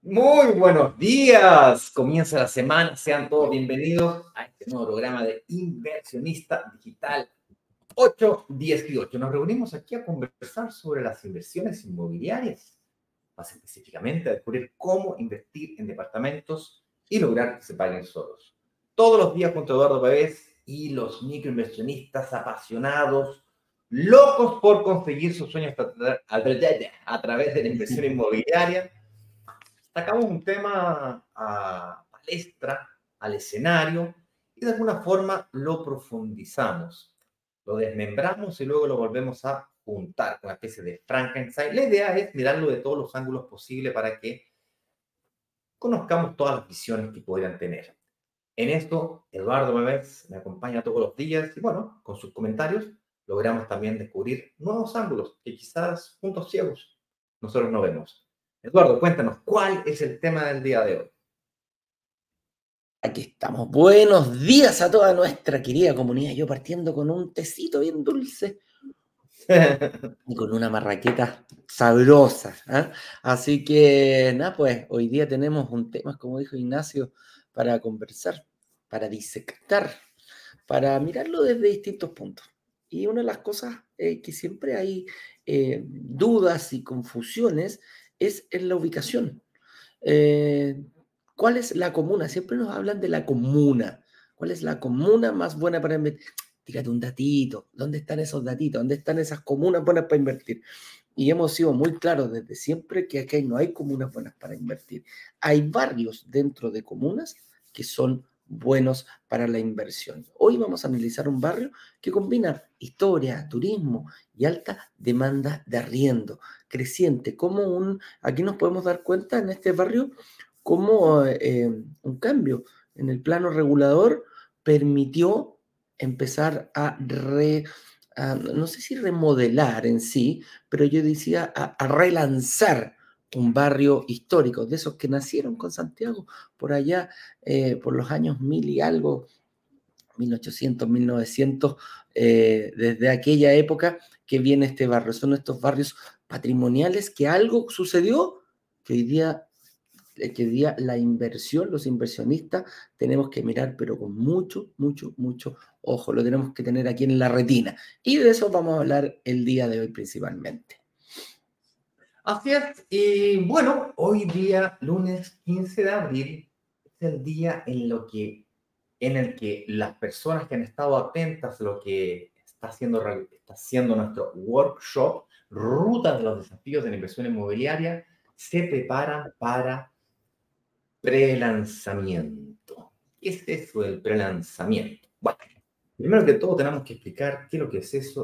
Muy buenos días. Comienza la semana. Sean todos bienvenidos a este nuevo programa de Inversionista Digital 818. Nos reunimos aquí a conversar sobre las inversiones inmobiliarias, más específicamente a descubrir cómo invertir en departamentos y lograr que se paguen solos. Todos los días junto a Eduardo Pavés y los microinversionistas apasionados, locos por conseguir sus sueños a través de la inversión inmobiliaria. Sacamos un tema a palestra, al escenario, y de alguna forma lo profundizamos, lo desmembramos y luego lo volvemos a juntar con una especie de Frankenstein. La idea es mirarlo de todos los ángulos posibles para que conozcamos todas las visiones que podrían tener. En esto, Eduardo Meves me acompaña todos los días y bueno, con sus comentarios logramos también descubrir nuevos ángulos que quizás puntos ciegos nosotros no vemos. Eduardo, cuéntanos, ¿cuál es el tema del día de hoy? Aquí estamos. Buenos días a toda nuestra querida comunidad. Yo partiendo con un tecito bien dulce y con una marraqueta sabrosa. ¿Eh? Así que, nada, pues hoy día tenemos un tema, como dijo Ignacio, para conversar, para disectar, para mirarlo desde distintos puntos. Y una de las cosas que siempre hay dudas y confusiones es en la ubicación. Eh, ¿Cuál es la comuna? Siempre nos hablan de la comuna. ¿Cuál es la comuna más buena para invertir? Tírate un datito. ¿Dónde están esos datitos? ¿Dónde están esas comunas buenas para invertir? Y hemos sido muy claros desde siempre que aquí no hay comunas buenas para invertir. Hay barrios dentro de comunas que son buenos para la inversión. Hoy vamos a analizar un barrio que combina historia, turismo y alta demanda de arriendo, creciente, aquí nos podemos dar cuenta en este barrio cómo un cambio en el plano regulador permitió empezar no sé si remodelar en sí, pero yo decía a relanzar un barrio histórico, de esos que nacieron con Santiago por allá, por los años 1000 y algo, 1800, 1900, desde aquella época que viene este barrio. Son estos barrios patrimoniales que algo sucedió que hoy día la inversión, los inversionistas, tenemos que mirar, pero con mucho, mucho, mucho ojo. Lo tenemos que tener aquí en la retina. Y de eso vamos a hablar el día de hoy principalmente. Así es, y bueno, hoy día, lunes 15 de abril, es el día en el que las personas que han estado atentas a lo que está haciendo nuestro workshop, Ruta de los Desafíos de la Inversión Inmobiliaria, se preparan para prelanzamiento. ¿Qué es eso del prelanzamiento? Bueno, primero que todo tenemos que explicar qué es lo que es eso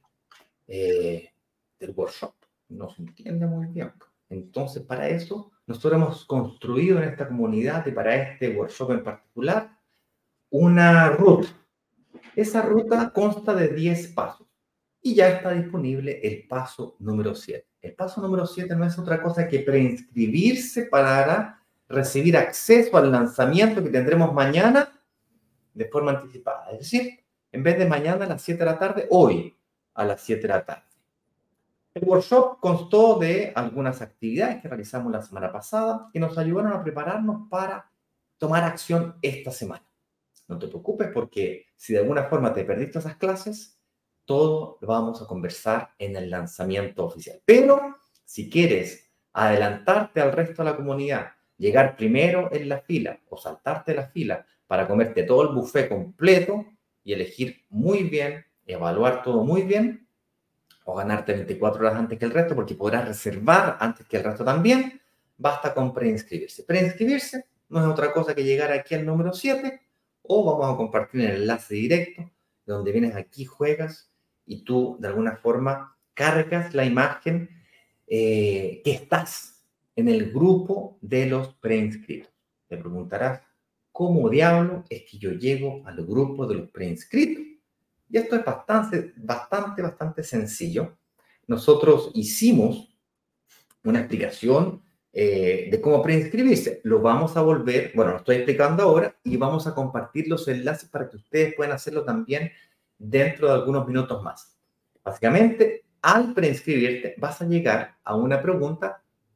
del workshop. No se entiende muy bien. Entonces, para eso, nosotros hemos construido en esta comunidad y para este workshop en particular una ruta. Esa ruta consta de 10 pasos y ya está disponible el paso número 7. El paso número 7 no es otra cosa que preinscribirse para recibir acceso al lanzamiento que tendremos mañana de forma anticipada. Es decir, en vez de mañana a las 7 de la tarde, hoy a las 7 de la tarde. El workshop constó de algunas actividades que realizamos la semana pasada que nos ayudaron a prepararnos para tomar acción esta semana. No te preocupes porque si de alguna forma te perdiste esas clases, todo lo vamos a conversar en el lanzamiento oficial. Pero si quieres adelantarte al resto de la comunidad, llegar primero en la fila o saltarte la fila para comerte todo el buffet completo y elegir muy bien, evaluar todo muy bien, o ganarte 24 horas antes que el resto, porque podrás reservar antes que el resto también, basta con preinscribirse. Preinscribirse no es otra cosa que llegar aquí al número 7, o vamos a compartir el enlace directo, donde vienes aquí, juegas, y tú de alguna forma cargas la imagen que estás en el grupo de los preinscritos. Te preguntarás, ¿cómo diablo es que yo llego al grupo de los preinscritos? Y esto es bastante sencillo. Nosotros hicimos una explicación de cómo preinscribirse. Lo vamos a volver, bueno, lo estoy explicando ahora y vamos a compartir los enlaces para que ustedes puedan hacerlo también dentro de algunos minutos más. Básicamente, al preinscribirte vas a llegar a una pregunta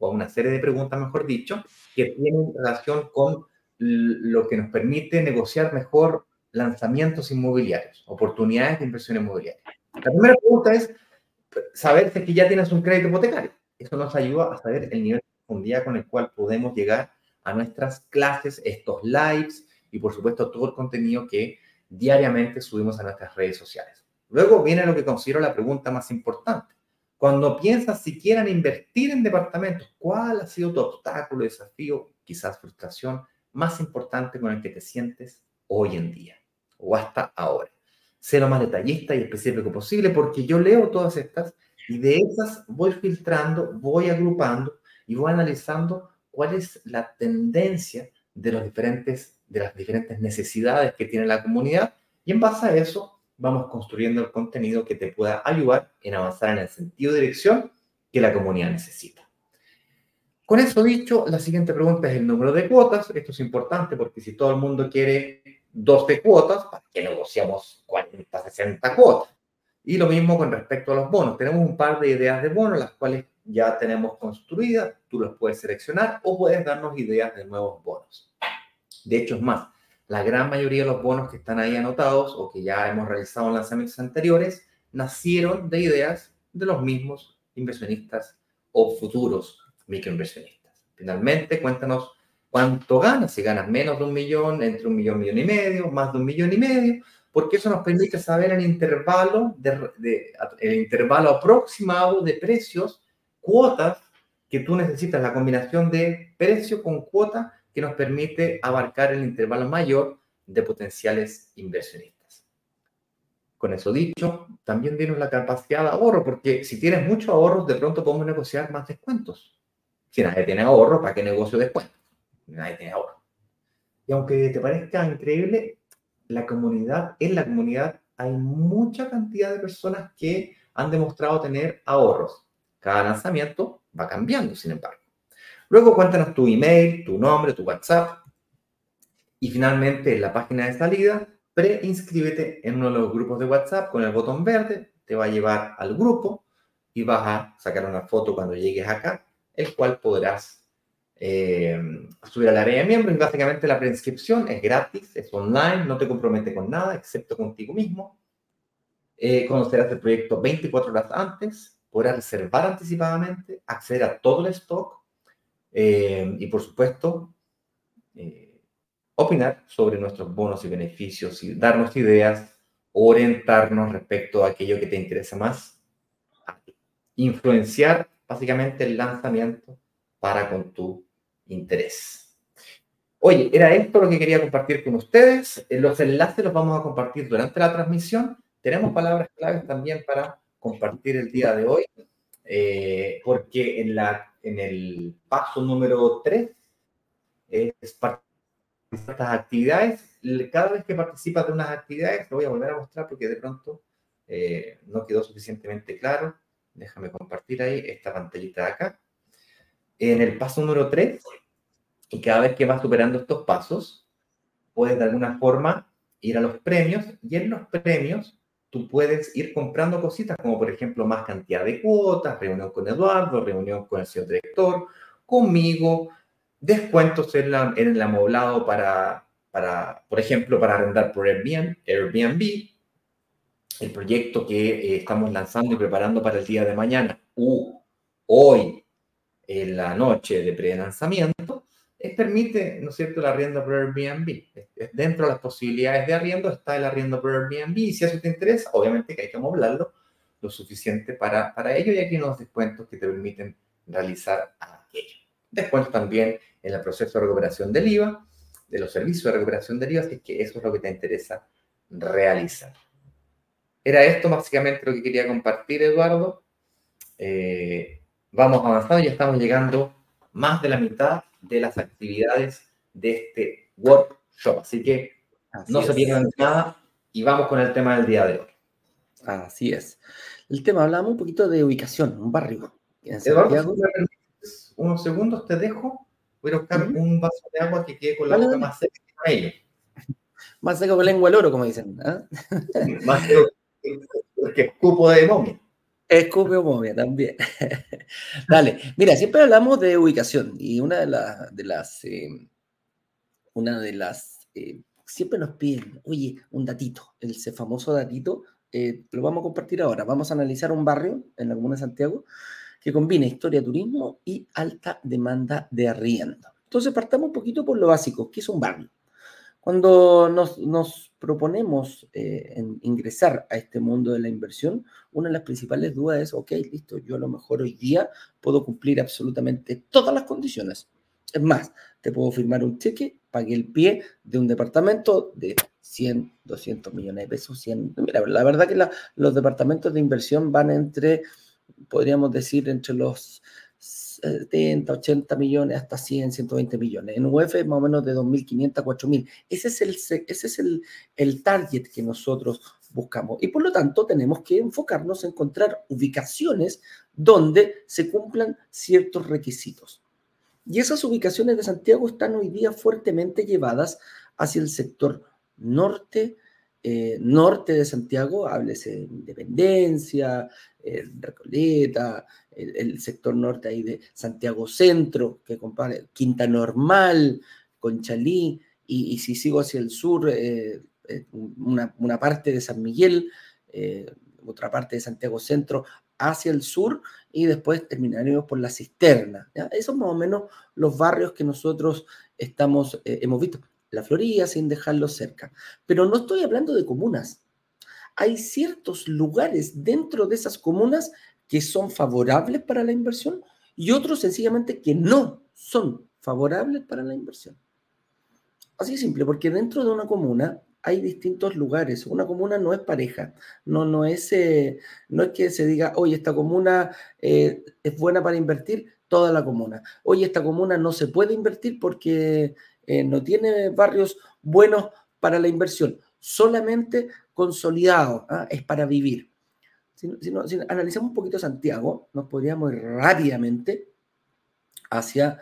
o a una serie de preguntas, mejor dicho, que tienen relación con lo que nos permite negociar mejor lanzamientos inmobiliarios, oportunidades de inversión inmobiliaria. La primera pregunta es saber si es que ya tienes un crédito hipotecario. Eso nos ayuda a saber el nivel de profundidad con el cual podemos llegar a nuestras clases, estos lives y, por supuesto, todo el contenido que diariamente subimos a nuestras redes sociales. Luego viene lo que considero la pregunta más importante. Cuando piensas siquiera en invertir en departamentos, ¿cuál ha sido tu obstáculo, desafío, quizás frustración más importante con el que te sientes hoy en día o hasta ahora? Sé lo más detallista y específico posible porque yo leo todas estas y de esas voy filtrando, voy agrupando y voy analizando cuál es la tendencia de las diferentes necesidades que tiene la comunidad y en base a eso vamos construyendo el contenido que te pueda ayudar en avanzar en el sentido de dirección que la comunidad necesita. Con eso dicho, la siguiente pregunta es el número de cuotas. Esto es importante porque si todo el mundo quiere 12 cuotas, ¿para qué negociamos 40, 60 cuotas? Y lo mismo con respecto a los bonos. Tenemos un par de ideas de bonos, las cuales ya tenemos construidas. Tú las puedes seleccionar o puedes darnos ideas de nuevos bonos. De hecho, es más, la gran mayoría de los bonos que están ahí anotados o que ya hemos realizado en lanzamientos anteriores nacieron de ideas de los mismos inversionistas o futuros microinversionistas. Finalmente, cuéntanos cuánto ganas, si ganas menos de 1 millón, entre 1 millón, 1,5 millones, más de 1,5 millones, porque eso nos permite saber el intervalo aproximado de precios, cuotas que tú necesitas, la combinación de precio con cuota que nos permite abarcar el intervalo mayor de potenciales inversionistas. Con eso dicho, también tienes la capacidad de ahorro, porque si tienes muchos ahorros, de pronto podemos negociar más descuentos. Si nadie tiene ahorro, ¿para qué negocio descuentos? Nadie tiene ahorro. Y aunque te parezca increíble, en la comunidad hay mucha cantidad de personas que han demostrado tener ahorros. Cada lanzamiento va cambiando, sin embargo. Luego cuéntanos tu email, tu nombre, tu WhatsApp. Y finalmente, en la página de salida, preinscríbete en uno de los grupos de WhatsApp con el botón verde. Te va a llevar al grupo y vas a sacar una foto cuando llegues acá, el cual podrás subir al área de miembros. Y básicamente la preinscripción es gratis, es online, no te compromete con nada, excepto contigo mismo. Conocerás el proyecto 24 horas antes, podrás reservar anticipadamente, acceder a todo el stock y, por supuesto, opinar sobre nuestros bonos y beneficios y darnos ideas, orientarnos respecto a aquello que te interesa más, influenciar básicamente el lanzamiento para con tu interés. Oye, era esto lo que quería compartir con ustedes. Los enlaces los vamos a compartir durante la transmisión. Tenemos palabras claves también para compartir el día de hoy, porque en el paso número 3 es estas actividades. Cada vez que participas de unas actividades, lo voy a volver a mostrar porque de pronto no quedó suficientemente claro. Déjame compartir ahí esta pantallita de acá. En el paso número 3, y cada vez que vas superando estos pasos, puedes de alguna forma ir a los premios, y en los premios tú puedes ir comprando cositas, como por ejemplo más cantidad de cuotas, reunión con Eduardo, reunión con el señor director, conmigo, descuentos en el amoblado para, por ejemplo, para arrendar por Airbnb, el proyecto que estamos lanzando y preparando para el día de mañana, hoy, en la noche de pre-lanzamiento, permite, ¿no es cierto?, el arriendo por Airbnb. Dentro de las posibilidades de arriendo está el arriendo por Airbnb, y si eso te interesa, obviamente que hay que amoblarlo lo suficiente para ello, y aquí hay unos descuentos que te permiten realizar aquello. Descuentos también en el proceso de recuperación del IVA, de los servicios de recuperación del IVA, si es que eso es lo que te interesa realizar. Era esto básicamente lo que quería compartir, Eduardo. Vamos avanzando y ya estamos llegando más de la mitad de las actividades de este workshop. Así que no se pierdan nada y vamos con el tema del día de hoy. Así es. El tema, hablamos un poquito de ubicación, un barrio. En Eduardo, Santiago. si me permites unos segundos, te dejo. Voy a buscar un vaso de agua que quede con la boca más seca que ello. Más seco que lengua al oro, como dicen. Más seco que escupo de momia. Escupe momia también. Dale, mira, siempre hablamos de ubicación y siempre nos piden, oye, un datito, ese famoso datito, lo vamos a compartir ahora. Vamos a analizar un barrio en la comuna de Santiago que combina historia, turismo y alta demanda de arriendo. Entonces partamos un poquito por lo básico, ¿qué es un barrio? Cuando nos proponemos ingresar a este mundo de la inversión, una de las principales dudas es, ok, listo, yo a lo mejor hoy día puedo cumplir absolutamente todas las condiciones. Es más, te puedo firmar un cheque, pagué el pie de un departamento de 100, 200 millones de pesos, 100. Mira, la verdad que los departamentos de inversión van entre, podríamos decir, entre los 70, 80 millones hasta 100, 120 millones. En UF es más o menos de 2.500 a 4.000. Ese es el target que nosotros buscamos. Y por lo tanto tenemos que enfocarnos en encontrar ubicaciones donde se cumplan ciertos requisitos. Y esas ubicaciones de Santiago están hoy día fuertemente llevadas hacia el sector norte, norte de Santiago, háblese Independencia, Recoleta, el sector norte ahí de Santiago Centro, que compare Quinta Normal, Conchalí, y si sigo hacia el sur, una parte de San Miguel, otra parte de Santiago Centro hacia el sur, y después terminaremos por La Cisterna. ¿Ya? Esos son más o menos los barrios que nosotros hemos visto. La Florida, sin dejarlo cerca. Pero no estoy hablando de comunas. Hay ciertos lugares dentro de esas comunas que son favorables para la inversión y otros sencillamente que no son favorables para la inversión. Así de simple, porque dentro de una comuna hay distintos lugares. Una comuna no es pareja, no es que se diga, oye, esta comuna es buena para invertir, toda la comuna. Oye, esta comuna no se puede invertir porque no tiene barrios buenos para la inversión, solamente consolidado, es para vivir. Si analizamos un poquito Santiago, nos podríamos ir rápidamente hacia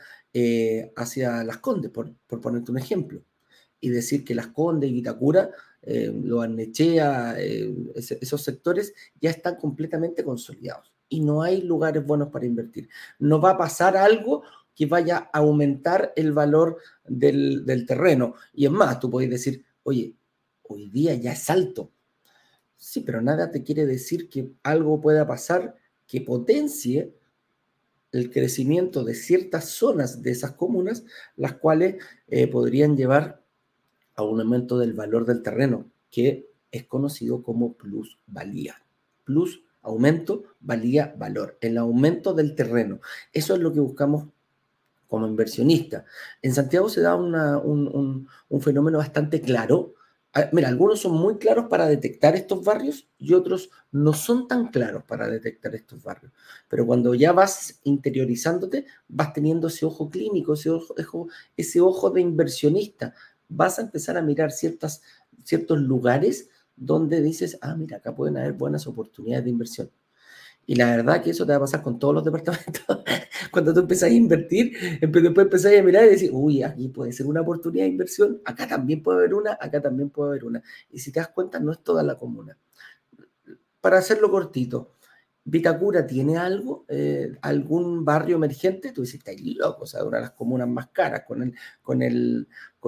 Las Condes, por ponerte un ejemplo, y decir que Las Condes y Vitacura, Lo Barnechea, esos sectores ya están completamente consolidados y no hay lugares buenos para invertir. No va a pasar algo que vaya a aumentar el valor del terreno. Y es más, tú puedes decir, oye, hoy día ya es alto. Sí, pero nada te quiere decir que algo pueda pasar que potencie el crecimiento de ciertas zonas de esas comunas, las cuales podrían llevar a un aumento del valor del terreno, que es conocido como plusvalía. Plus, aumento, valía, valor. El aumento del terreno. Eso es lo que buscamos como inversionista. En Santiago se da un fenómeno bastante claro. Mira, algunos son muy claros para detectar estos barrios y otros no son tan claros para detectar estos barrios. Pero cuando ya vas interiorizándote, vas teniendo ese ojo clínico, ese ojo de inversionista. Vas a empezar a mirar ciertos lugares donde dices, mira, acá pueden haber buenas oportunidades de inversión. Y la verdad que eso te va a pasar con todos los departamentos. Cuando tú empezás a invertir, después empezás a mirar y decir, uy, aquí puede ser una oportunidad de inversión, acá también puede haber una, acá también puede haber una. Y si te das cuenta, no es toda la comuna. Para hacerlo cortito, ¿Vitacura tiene algo? ¿Algún barrio emergente? Tú dices, estáis loco, o sea, una de las comunas más caras con el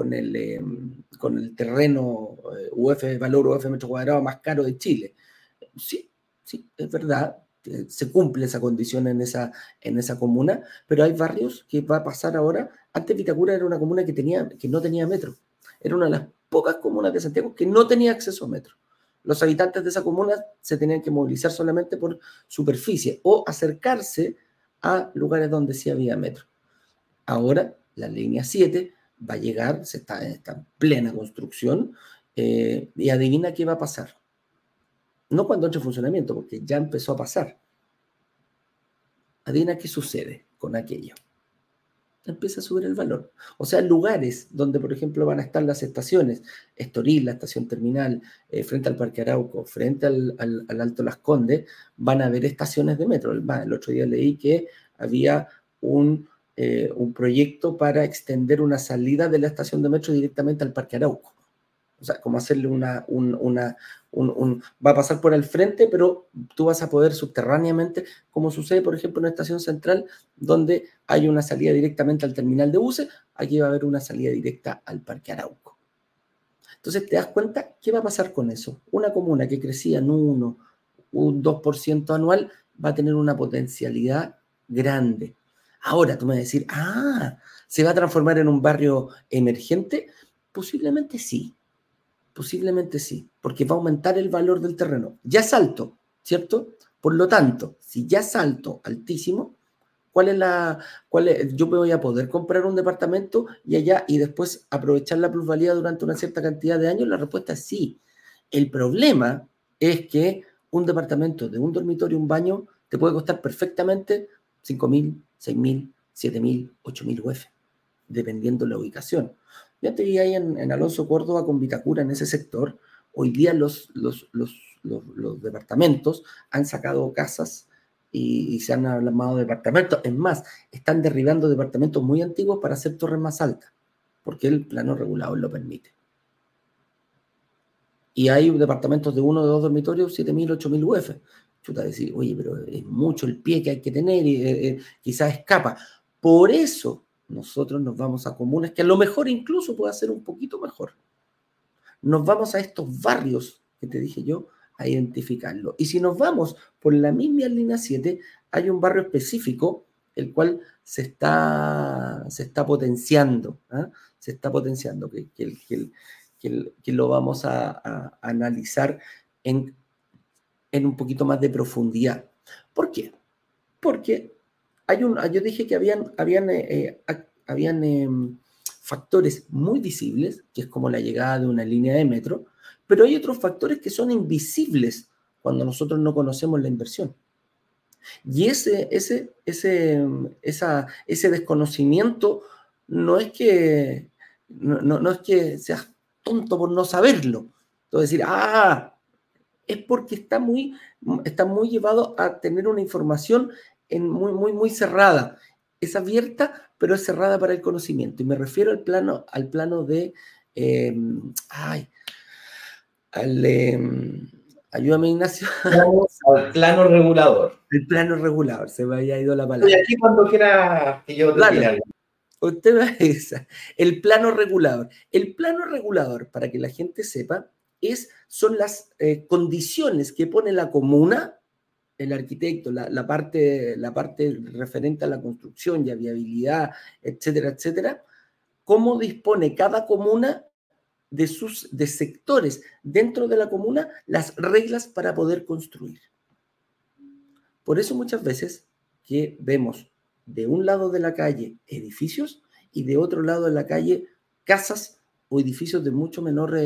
terreno valor UF metro cuadrado más caro de Chile. Sí, es verdad, se cumple esa condición en esa comuna, pero hay barrios que va a pasar ahora. Antes Vitacura era una comuna que no tenía metro. Era una de las pocas comunas de Santiago que no tenía acceso a metro. Los habitantes de esa comuna se tenían que movilizar solamente por superficie o acercarse a lugares donde sí había metro. Ahora la línea 7 va a llegar, está en plena construcción, y adivina qué va a pasar. No cuando entre en funcionamiento, porque ya empezó a pasar. Adivina qué sucede con aquello. Empieza a subir el valor. O sea, lugares donde, por ejemplo, van a estar las estaciones, Estoril, la estación terminal, frente al Parque Arauco, frente al Alto Las Condes, van a haber estaciones de metro. El otro día leí que había un proyecto para extender una salida de la estación de metro directamente al Parque Arauco. O sea, como hacerle va a pasar por el frente, pero tú vas a poder subterráneamente, como sucede, por ejemplo, en la estación central, donde hay una salida directamente al terminal de buses, aquí va a haber una salida directa al Parque Arauco. Entonces, ¿te das cuenta qué va a pasar con eso? Una comuna que crecía en un 2% anual va a tener una potencialidad grande. Ahora, tú me vas a decir, ¿se va a transformar en un barrio emergente? Posiblemente sí, porque va a aumentar el valor del terreno. Ya es alto, ¿cierto? Por lo tanto, si ya es alto, altísimo, yo me voy a poder comprar un departamento y después aprovechar la plusvalía durante una cierta cantidad de años? La respuesta es sí. El problema es que un departamento de un dormitorio, un baño, te puede costar perfectamente 5.000, 6.000, 7.000, 8.000 UF, dependiendo de la ubicación. Ya te vi ahí en Alonso Córdoba con Vitacura, en ese sector. Hoy día los departamentos han sacado casas y se han armado departamentos. Es más, están derribando departamentos muy antiguos para hacer torres más altas, porque el plano regulador lo permite. Y hay departamentos de 1 o 2 dormitorios, 7.000, 8.000 UF. Chuta, decir, oye, pero es mucho el pie que hay que tener y quizás escapa. Por eso nosotros nos vamos a comunas que a lo mejor incluso puede ser un poquito mejor. Nos vamos a estos barrios que te dije yo a identificarlo. Y si nos vamos por la misma línea 7, hay un barrio específico el cual se está potenciando, se está potenciando, que lo vamos a analizar en un poquito más de profundidad. ¿Por qué? Porque yo dije que habían factores muy visibles, que es como la llegada de una línea de metro, pero hay otros factores que son invisibles cuando nosotros no conocemos la inversión. Y ese desconocimiento no es que seas tonto por no saberlo. Entonces decir, es porque está muy llevado a tener una información muy cerrada. Es abierta, pero es cerrada para el conocimiento. Y me refiero al plano de... ayúdame, Ignacio. Al plano regulador. El plano regulador, se me había ido la palabra. Estoy aquí cuando quiera que yo te diga algo. Usted va a esa. El plano regulador. El plano regulador, para que la gente sepa, son las condiciones que pone la comuna, el arquitecto, la parte referente a la construcción y a viabilidad, etcétera, etcétera, cómo dispone cada comuna de sectores dentro de la comuna, las reglas para poder construir. Por eso muchas veces que vemos de un lado de la calle edificios y de otro lado de la calle casas o edificios de mucho menor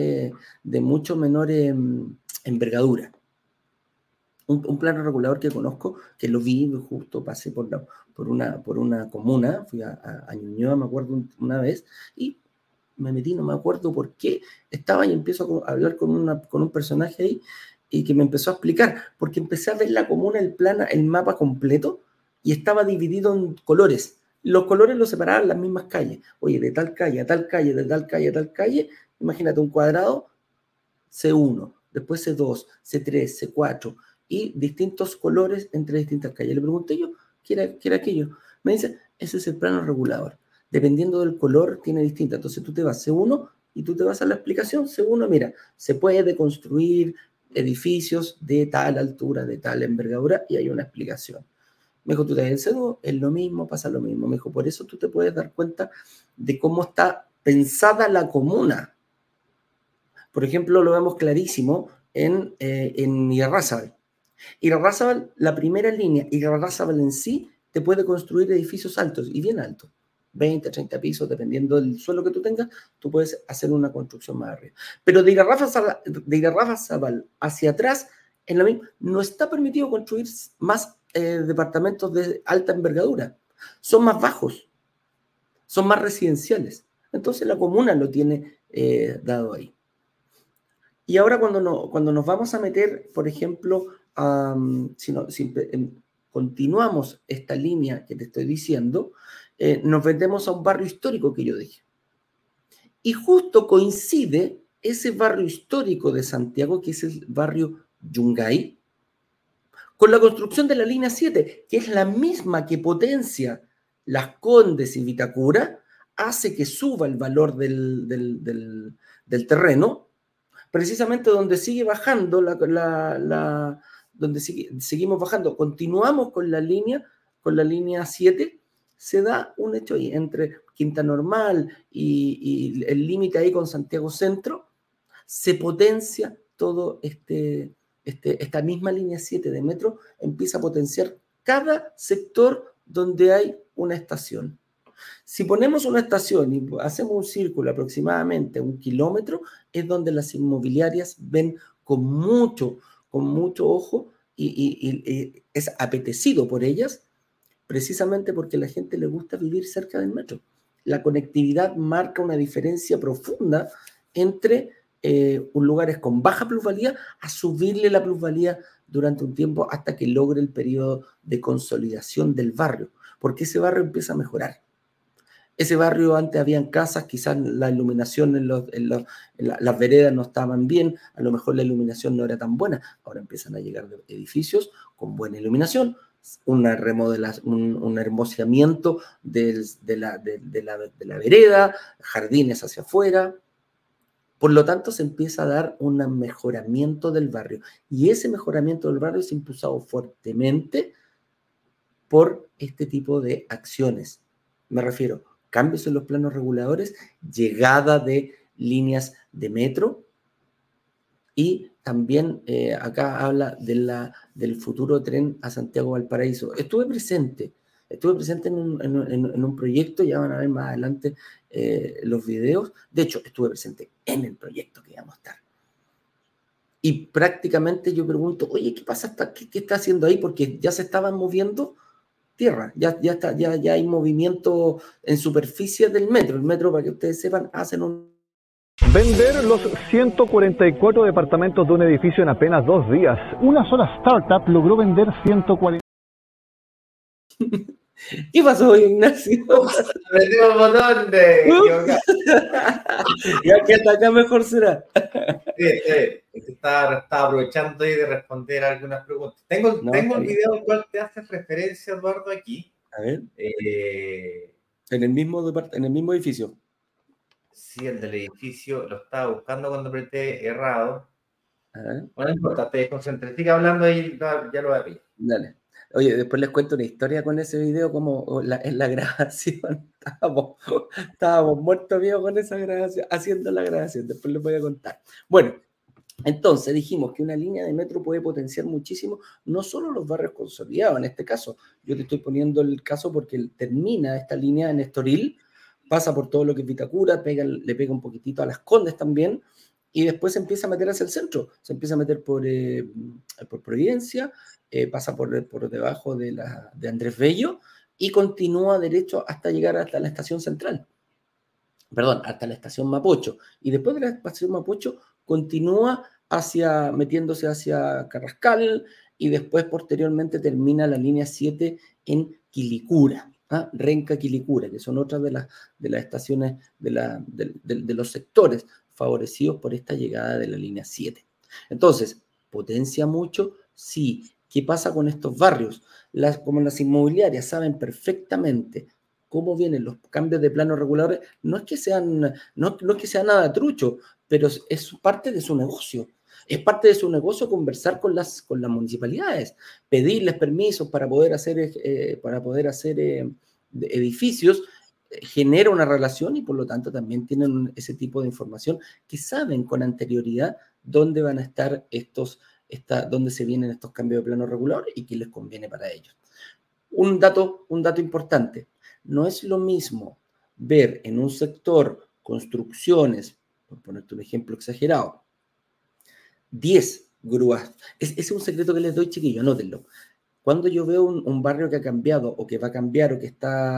envergadura. Un plano regulador que conozco, que lo vi, justo pasé por una comuna, fui a Ñuñoa, me acuerdo una vez, y me metí, no me acuerdo por qué, estaba y empiezo a hablar con un personaje ahí, y que me empezó a explicar, porque empecé a ver la comuna, el mapa completo, y estaba dividido en colores. Los colores los separaban las mismas calles. Oye, de tal calle a tal calle, de tal calle a tal calle, imagínate un cuadrado, C1, después C2, C3, C4, y distintos colores entre distintas calles. Le pregunté yo, ¿qué era aquello? Me dice, ese es el plano regulador. Dependiendo del color, tiene distinta. Entonces tú te vas C1 y tú te vas a la explicación. C1, mira, se puede construir edificios de tal altura, de tal envergadura, y hay una explicación. Me dijo, tú te ves el C2, es lo mismo, pasa lo mismo. Me dijo, por eso tú te puedes dar cuenta de cómo está pensada la comuna. Por ejemplo, lo vemos clarísimo en Irarrázaval. Irarrázaval, la primera línea, Irarrázaval en sí, te puede construir edificios altos y bien altos. 20, 30 pisos, dependiendo del suelo que tú tengas, tú puedes hacer una construcción más arriba. Pero de Irarrázaval hacia atrás, en la misma, no está permitido construir más departamentos de alta envergadura. Son más bajos, son más residenciales. Entonces la comuna lo tiene dado ahí. Y ahora cuando nos vamos a meter, por ejemplo, continuamos esta línea que te estoy diciendo, nos metemos a un barrio histórico que yo dije. Y justo coincide ese barrio histórico de Santiago, que es el barrio Yungay, con la construcción de la línea 7, que es la misma que potencia Las Condes y Vitacura, hace que suba el valor del terreno, precisamente donde sigue bajando, donde seguimos bajando, continuamos con la línea 7, se da un hecho ahí, entre Quinta Normal y el límite ahí con Santiago Centro, se potencia todo esta misma línea 7 de metro, empieza a potenciar cada sector donde hay una estación. Si ponemos una estación y hacemos un círculo aproximadamente 1 kilómetro, es donde las inmobiliarias ven con mucho ojo y es apetecido por ellas, precisamente porque a la gente le gusta vivir cerca del metro. La conectividad marca una diferencia profunda entre lugares con baja plusvalía a subirle la plusvalía durante un tiempo hasta que logre el periodo de consolidación del barrio, porque ese barrio empieza a mejorar. Ese barrio antes habían casas, quizás la iluminación las veredas no estaban bien, a lo mejor la iluminación no era tan buena. Ahora empiezan a llegar edificios con buena iluminación, un hermoseamiento de la vereda, jardines hacia afuera. Por lo tanto, se empieza a dar un mejoramiento del barrio. Y ese mejoramiento del barrio es impulsado fuertemente por este tipo de acciones. Me refiero a cambios en los planos reguladores, llegada de líneas de metro y también acá habla del futuro tren a Santiago Valparaíso. Estuve presente en un proyecto, ya van a ver más adelante los videos. De hecho, estuve presente en el proyecto que íbamos a estar. Y prácticamente yo pregunto, oye, ¿qué pasa? ¿Qué está haciendo ahí? Porque ya se estaban moviendo tierra, ya hay movimiento en superficie del metro. El metro, para que ustedes sepan, hacen un... Vender los 144 departamentos de un edificio en apenas 2 días. Una sola startup logró vender 140... ¿Qué pasó, Ignacio? Metimos el botón de equivocar. Ya que hasta acá mejor será. Sí. Estaba aprovechando ahí de responder algunas preguntas. Tengo el video al cual te hace referencia, Eduardo, aquí. A ver. En el mismo edificio. Sí, el del edificio. Lo estaba buscando cuando apreté errado. A ver. Bueno, no importa, te desconcentré. Sigue hablando ahí, ya lo voy a pillar. Dale. Oye, después les cuento una historia con ese video, como en la grabación. Estábamos muertos vivos con esa grabación, haciendo la grabación. Después les voy a contar. Bueno, entonces dijimos que una línea de metro puede potenciar muchísimo, no solo los barrios consolidados. En este caso, yo te estoy poniendo el caso porque termina esta línea en Estoril, pasa por todo lo que es Vitacura, le pega un poquitito a Las Condes también, y después se empieza a meter hacia el centro, se empieza a meter por Providencia, pasa por debajo de Andrés Bello y continúa derecho hasta llegar hasta la estación central. Perdón, hasta la estación Mapocho. Y después de la estación Mapocho continúa metiéndose hacia Carrascal y después posteriormente termina la línea 7 en Quilicura, Renca Quilicura, que son otras de las estaciones de los sectores favorecidos por esta llegada de la línea 7. Entonces, ¿potencia mucho? Sí. ¿Qué pasa con estos barrios? Como las inmobiliarias saben perfectamente cómo vienen los cambios de planos reguladores, no es que sean nada trucho, pero es parte de su negocio. Es parte de su negocio conversar con las municipalidades, pedirles permisos para poder hacer edificios, genera una relación y por lo tanto también tienen ese tipo de información que saben con anterioridad dónde van a estar dónde se vienen estos cambios de plano regulador y qué les conviene para ellos. Un dato importante. No es lo mismo ver en un sector construcciones, por ponerte un ejemplo exagerado, 10 grúas. Ese es un secreto que les doy, chiquillos, anótenlo. Cuando yo veo un barrio que ha cambiado o que va a cambiar o que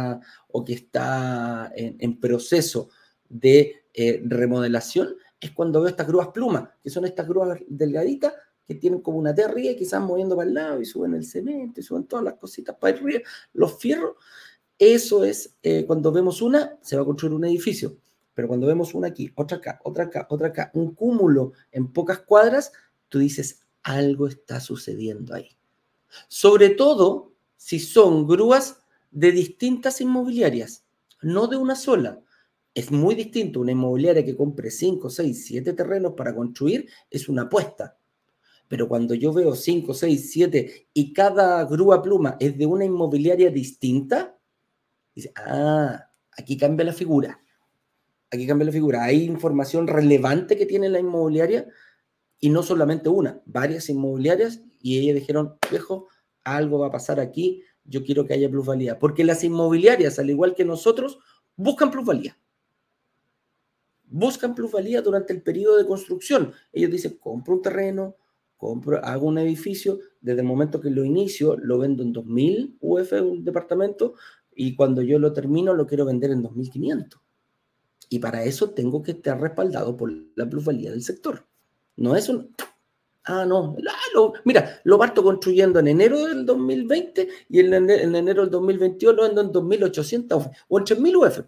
está en proceso de remodelación, es cuando veo estas grúas plumas, que son estas grúas delgaditas que tienen como una T arriba y quizás moviendo para el lado y suben el cemento y suben todas las cositas para arriba, los fierros. Eso es cuando vemos se va a construir un edificio, Pero cuando vemos una aquí, otra acá, otra acá, otra acá, un cúmulo en pocas cuadras, tú dices, algo está sucediendo ahí. Sobre todo si son grúas de distintas inmobiliarias, no de una sola. Es muy distinto una inmobiliaria que compre 5, 6, 7 terrenos para construir, es una apuesta. Pero cuando yo veo 5, 6, 7 y cada grúa pluma es de una inmobiliaria distinta, dice, aquí cambia la figura. Aquí cambia la figura. Hay información relevante que tiene la inmobiliaria y no solamente una, varias inmobiliarias, y ellas dijeron, viejo, algo va a pasar aquí, yo quiero que haya plusvalía. Porque las inmobiliarias, al igual que nosotros, buscan plusvalía. Buscan plusvalía durante el periodo de construcción. Ellos dicen, compro un terreno, hago un edificio, desde el momento que lo inicio, lo vendo en 2.000 UF un departamento, y cuando yo lo termino, lo quiero vender en 2.500. Y para eso tengo que estar respaldado por la plusvalía del sector. No es un... no. Mira, lo parto construyendo en enero del 2020 y en enero del 2021 lo vendo en 2.800 UF o en 3.000 UF.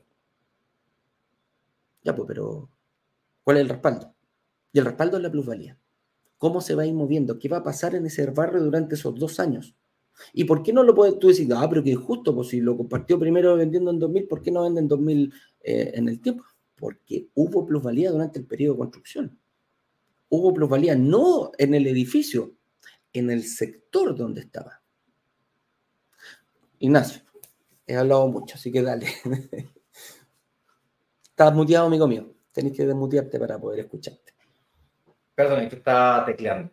Ya, pues, pero ¿cuál es el respaldo? Y el respaldo es la plusvalía. ¿Cómo se va a ir moviendo? ¿Qué va a pasar en ese barrio durante esos 2 años? ¿Y por qué no lo puedes tú decir? Pero que es justo, pues si lo compartió primero vendiendo en 2.000, ¿por qué no venden en 2.000 en el tiempo? Porque hubo plusvalía durante el periodo de construcción. Hubo plusvalía no en el edificio, en el sector donde estaba. Ignacio, he hablado mucho, así que dale. Estás muteado, amigo mío. Tenés que desmutearte para poder escucharte. Perdón, es que estaba tecleando.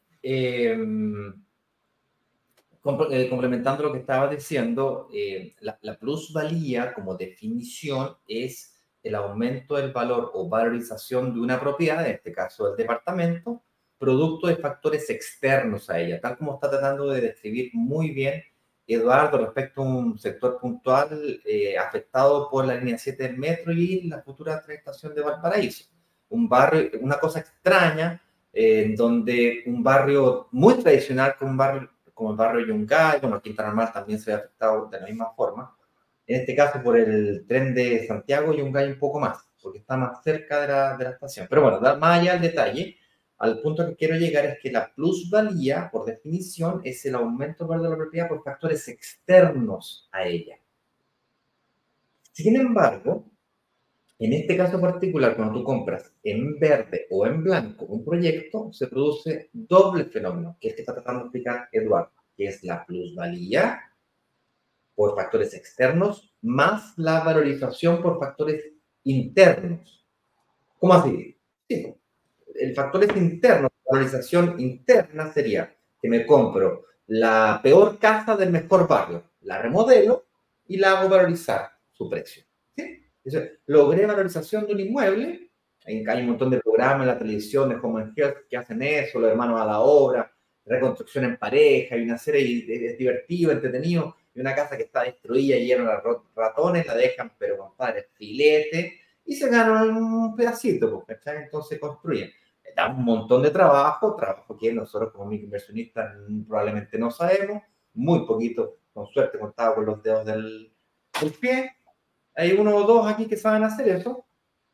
Complementando lo que estaba diciendo, la plusvalía como definición es el aumento del valor o valorización de una propiedad, en este caso del departamento, producto de factores externos a ella, tal como está tratando de describir muy bien Eduardo respecto a un sector puntual afectado por la línea 7 del metro y la futura estación de Valparaíso. Un barrio, una cosa extraña, donde un barrio muy tradicional como el barrio Yungay, bueno, Quinta Normal también se ve afectado de la misma forma. En este caso, por el tren de Santiago, Yungay un poco más, porque está más cerca de la estación. Pero bueno, más allá del detalle, al punto que quiero llegar es que la plusvalía, por definición, es el aumento del valor de la propiedad por factores externos a ella. Sin embargo, en este caso particular, cuando tú compras en verde o en blanco un proyecto, se produce doble fenómeno, que es que está tratando de explicar Eduardo, que es la plusvalía por factores externos más la valorización por factores internos. ¿Cómo así? Sí, el factor interno, la valorización interna sería que me compro la peor casa del mejor barrio, la remodelo y la hago valorizar su precio. ¿Sí? Entonces, logré valorización de un inmueble. Hay un montón de programas en la televisión de Home and Health que hacen eso, los hermanos a la obra, reconstrucción en pareja, y una serie de divertido, entretenido, y una casa que está destruida y llena de ratones, la dejan, pero compadre, filete, y se ganan un pedacito, ¿cachai? Entonces construyen. Da un montón de trabajo que nosotros como microinversionistas probablemente no sabemos, muy poquito, con suerte contado con los dedos del pie. Hay uno o dos aquí que saben hacer eso,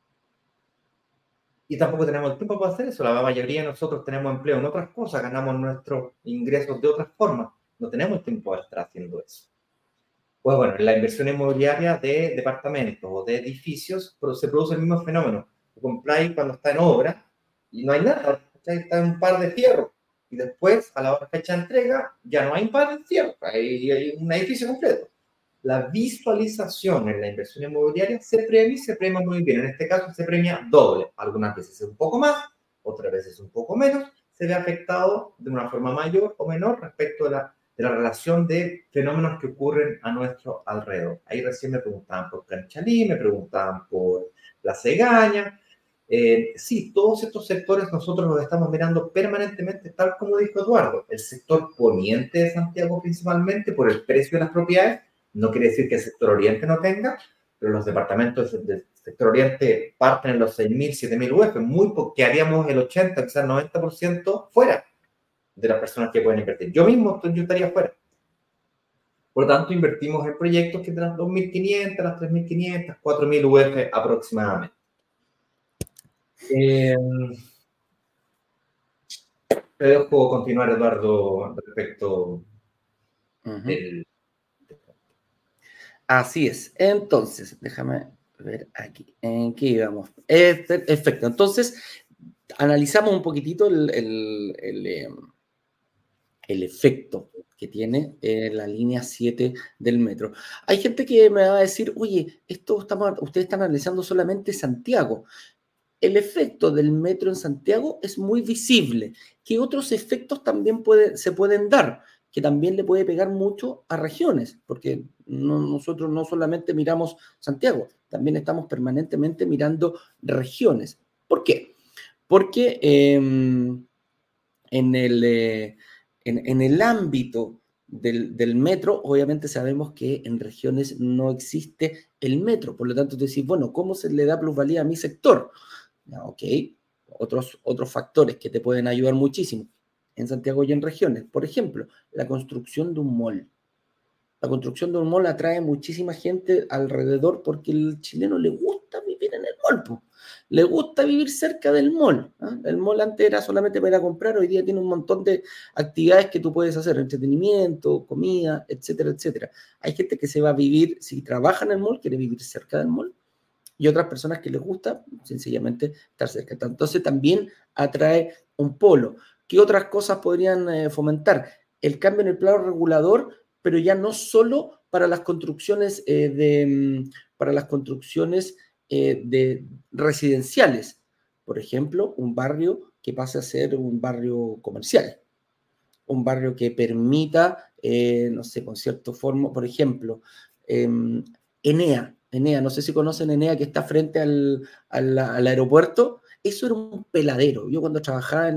y tampoco tenemos el tiempo para hacer eso. La mayoría de nosotros tenemos empleo en otras cosas, ganamos nuestros ingresos de otras formas, no tenemos tiempo para estar haciendo eso. Pues bueno, en la inversión inmobiliaria de departamentos o de edificios se produce el mismo fenómeno. Lo compráis cuando está en obra y no hay nada, está un par de fierros. Y después, a la fecha de entrega, ya no hay un par de fierros, hay un edificio completo. La visualización en la inversión inmobiliaria se premia muy bien. En este caso se premia doble. Algunas veces un poco más, otras veces un poco menos. Se ve afectado de una forma mayor o menor respecto de la relación de fenómenos que ocurren a nuestro alrededor. Ahí recién me preguntaban por Canchalí, me preguntaban por La Cegaña. Sí, todos estos sectores nosotros los estamos mirando permanentemente, tal como dijo Eduardo. El sector poniente de Santiago principalmente, por el precio de las propiedades. No quiere decir que el sector oriente no tenga, pero los departamentos del sector oriente parten en los 6.000, 7.000 UF, muy que haríamos el 80, quizás 90% fuera de las personas que pueden invertir. Yo mismo yo estaría fuera. Por lo tanto, invertimos en proyectos que de las 2.500, las 3.500, 4.000 UF aproximadamente. Eh, Te dejo continuar, Eduardo, respecto Ujú. del... Así es. Entonces, déjame ver aquí. ¿En qué íbamos? Perfecto. Entonces, analizamos un poquitito el efecto que tiene la línea 7 del metro. Hay gente que me va a decir, oye, ustedes están analizando solamente Santiago. El efecto del metro en Santiago es muy visible. ¿Qué otros efectos también se pueden dar? Que también le puede pegar mucho a regiones, porque nosotros no solamente miramos Santiago, también estamos permanentemente mirando regiones. ¿Por qué? Porque en el ámbito del metro, obviamente sabemos que en regiones no existe el metro, por lo tanto tú decís, bueno, ¿cómo se le da plusvalía a mi sector? Ya, ok, otros factores que te pueden ayudar muchísimo en Santiago y en regiones. Por ejemplo, la construcción de un mall. La construcción de un mall atrae muchísima gente alrededor porque el chileno le gusta vivir en el mall, po. Le gusta vivir cerca del mall. ¿Ah? El mall antes era solamente para ir a comprar, hoy día tiene un montón de actividades que tú puedes hacer, entretenimiento, comida, etcétera, etcétera. Hay gente que se va a vivir, si trabaja en el mall, quiere vivir cerca del mall, y otras personas que les gusta sencillamente estar cerca. Entonces también atrae un polo. ¿Qué otras cosas podrían fomentar? El cambio en el plano regulador, pero ya no solo para las construcciones para las construcciones de residenciales. Por ejemplo, un barrio que pase a ser un barrio comercial, un barrio que permita, no sé, con cierta forma, por ejemplo, eh, Enea, no sé si conocen Enea, que está frente al aeropuerto. Eso era un peladero. Yo cuando trabajaba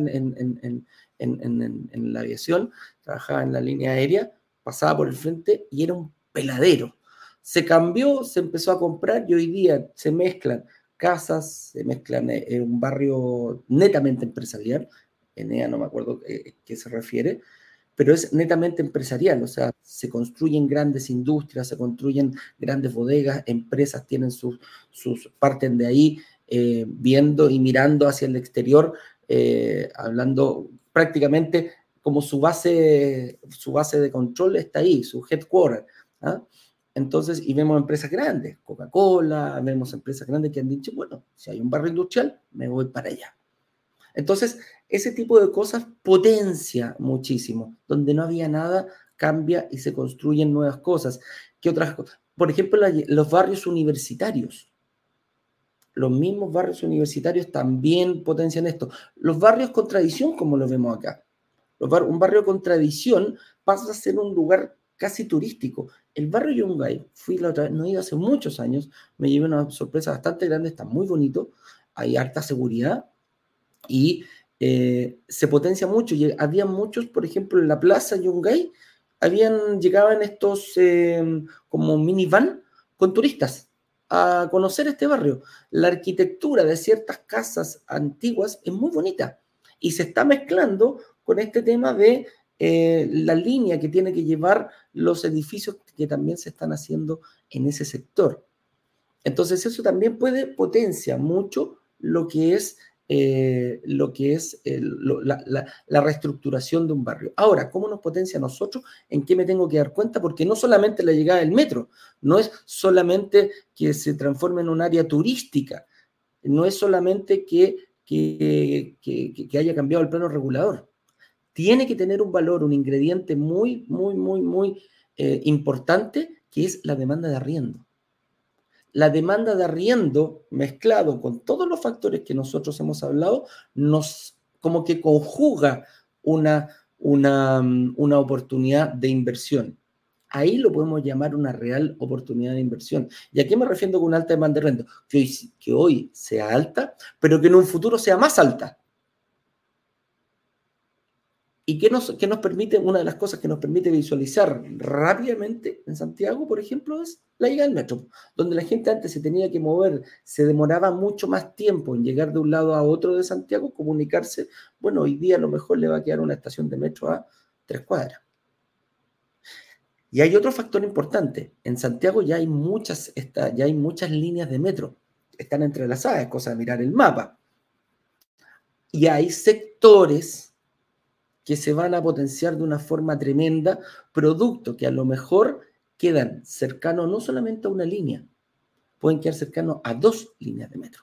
en la aviación, trabajaba en la línea aérea, pasaba por el frente y era un peladero. Se cambió, se empezó a comprar y hoy día se mezclan casas, se mezclan un barrio netamente empresarial. Enea, no me acuerdo qué se refiere, pero es netamente empresarial, o sea, se construyen grandes industrias, se construyen grandes bodegas, empresas tienen parten de ahí viendo y mirando hacia el exterior, hablando prácticamente como su base de control está ahí, su headquarter. ¿Ah? Entonces, y vemos empresas grandes, Coca-Cola, vemos empresas grandes que han dicho, bueno, si hay un barrio industrial, me voy para allá. Entonces, ese tipo de cosas potencia muchísimo. Donde no había nada, cambia y se construyen nuevas cosas. ¿Qué otras cosas? Por ejemplo, los barrios universitarios. Los mismos barrios universitarios también potencian esto. Los barrios con tradición, como lo vemos acá. Un barrio con tradición pasa a ser un lugar casi turístico. El barrio Yungay, fui la otra vez, no he ido hace muchos años, me llevé una sorpresa bastante grande, está muy bonito, hay harta seguridad, y se potencia mucho. Y había muchos, por ejemplo, en la plaza Yungay, llegaban estos como minivan con turistas a conocer este barrio. La arquitectura de ciertas casas antiguas es muy bonita y se está mezclando con este tema de la línea que tiene que llevar los edificios que también se están haciendo en ese sector. Entonces eso también potencia mucho la reestructuración de un barrio. Ahora, ¿cómo nos potencia a nosotros? ¿En qué me tengo que dar cuenta? Porque no solamente la llegada del metro, no es solamente que se transforme en un área turística, no es solamente que haya cambiado el plano regulador. Tiene que tener un valor, un ingrediente muy, muy, muy, muy importante, que es la demanda de arriendo. La demanda de arriendo mezclado con todos los factores que nosotros hemos hablado, nos como que conjuga una oportunidad de inversión. Ahí lo podemos llamar una real oportunidad de inversión. ¿Y a qué me refiero con alta demanda de arriendo? Que hoy sea alta, pero que en un futuro sea más alta. ¿Y qué nos permite? Una de las cosas que nos permite visualizar rápidamente en Santiago, por ejemplo, es la llegada del metro, donde la gente antes se tenía que mover, se demoraba mucho más tiempo en llegar de un lado a otro de Santiago, comunicarse. Bueno, hoy día a lo mejor le va a quedar una estación de metro a 3 cuadras. Y hay otro factor importante. En Santiago ya hay muchas líneas de metro. Están entrelazadas, es cosa de mirar el mapa. Y hay sectores que se van a potenciar de una forma tremenda, producto que a lo mejor quedan cercanos no solamente a una línea, pueden quedar cercanos a 2 líneas de metro.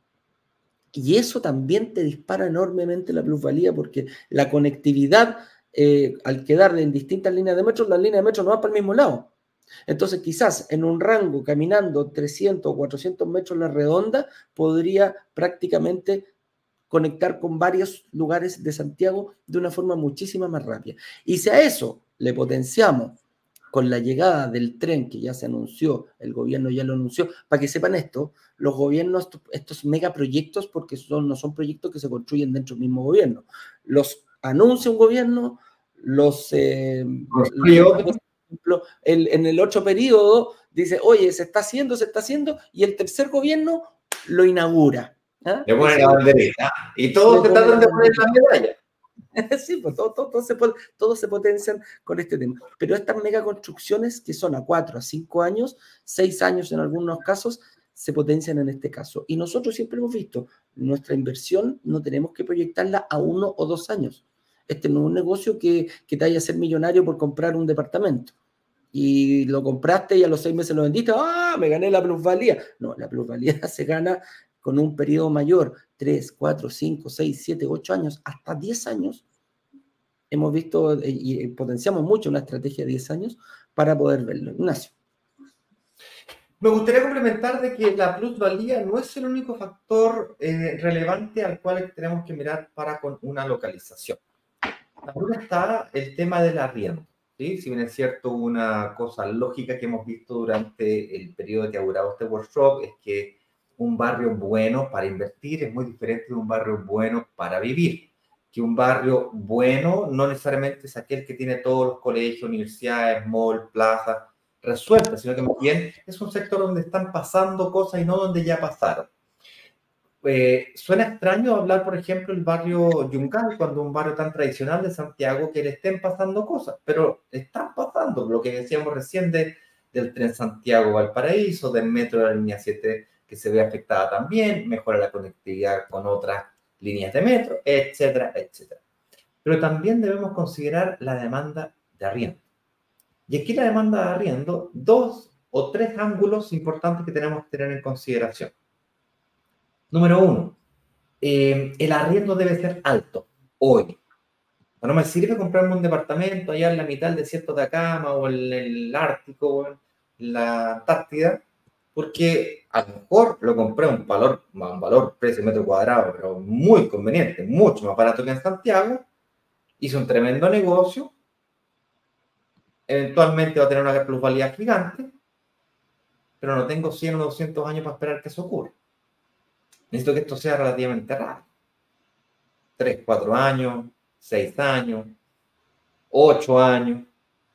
Y eso también te dispara enormemente la plusvalía, porque la conectividad, al quedar en distintas líneas de metro, las líneas de metro no van para el mismo lado. Entonces, quizás en un rango caminando 300 o 400 metros la redonda, podría prácticamente conectar con varios lugares de Santiago de una forma muchísimo más rápida. Y si a eso le potenciamos con la llegada del tren que ya se anunció, el gobierno ya lo anunció, para que sepan esto, los gobiernos, estos megaproyectos, porque no son proyectos que se construyen dentro del mismo gobierno, los anuncia un gobierno, por ejemplo, en el otro periodo dice, oye, se está haciendo, y el tercer gobierno lo inaugura. ¿Ah? Le ponen la banderita y todos se tratan de poner la medalla. Sí, pues todos se potencian con este tema. Pero estas megaconstrucciones que son a 4, a 5 años, 6 años en algunos casos, se potencian en este caso. Y nosotros siempre hemos visto, nuestra inversión no tenemos que proyectarla a 1 o 2 años. Este no es un negocio que te vaya a hacer millonario por comprar un departamento. Y lo compraste y a los 6 meses lo vendiste, ¡ah! Me gané la plusvalía. No, la plusvalía se gana con un periodo mayor, 3, 4, 5, 6, 7, 8 años, hasta 10 años. Hemos visto y potenciamos mucho una estrategia de 10 años para poder verlo. Ignacio. Me gustaría complementar de que la plusvalía no es el único factor relevante al cual tenemos que mirar para con una localización. También está el tema del arriendo. ¿Sí? Si bien es cierto, una cosa lógica que hemos visto durante el periodo que ha durado este workshop es que un barrio bueno para invertir es muy diferente de un barrio bueno para vivir. Que un barrio bueno no necesariamente es aquel que tiene todos los colegios, universidades, mall, plazas resueltas, sino que más bien es un sector donde están pasando cosas y no donde ya pasaron. Suena extraño hablar, por ejemplo, del barrio Yungay, cuando un barrio tan tradicional de Santiago, que le estén pasando cosas, pero están pasando, lo que decíamos recién del tren Santiago-Valparaíso, del metro de la línea 7 que se ve afectada también, mejora la conectividad con otras líneas de metro, etcétera, etcétera. Pero también debemos considerar la demanda de arriendo. Y aquí la demanda de arriendo, 2 o 3 ángulos importantes que tenemos que tener en consideración. Número 1, el arriendo debe ser alto hoy. No me sirve comprarme un departamento allá en la mitad del desierto de Atacama o en el Ártico o en la Antártida, porque a lo mejor lo compré a un valor precio metro cuadrado, pero muy conveniente, mucho más barato que en Santiago, hice un tremendo negocio, eventualmente va a tener una plusvalía gigante, pero no tengo 100 o 200 años para esperar que eso ocurra. Necesito que esto sea relativamente raro. 3, 4 años, 6 años, 8 años.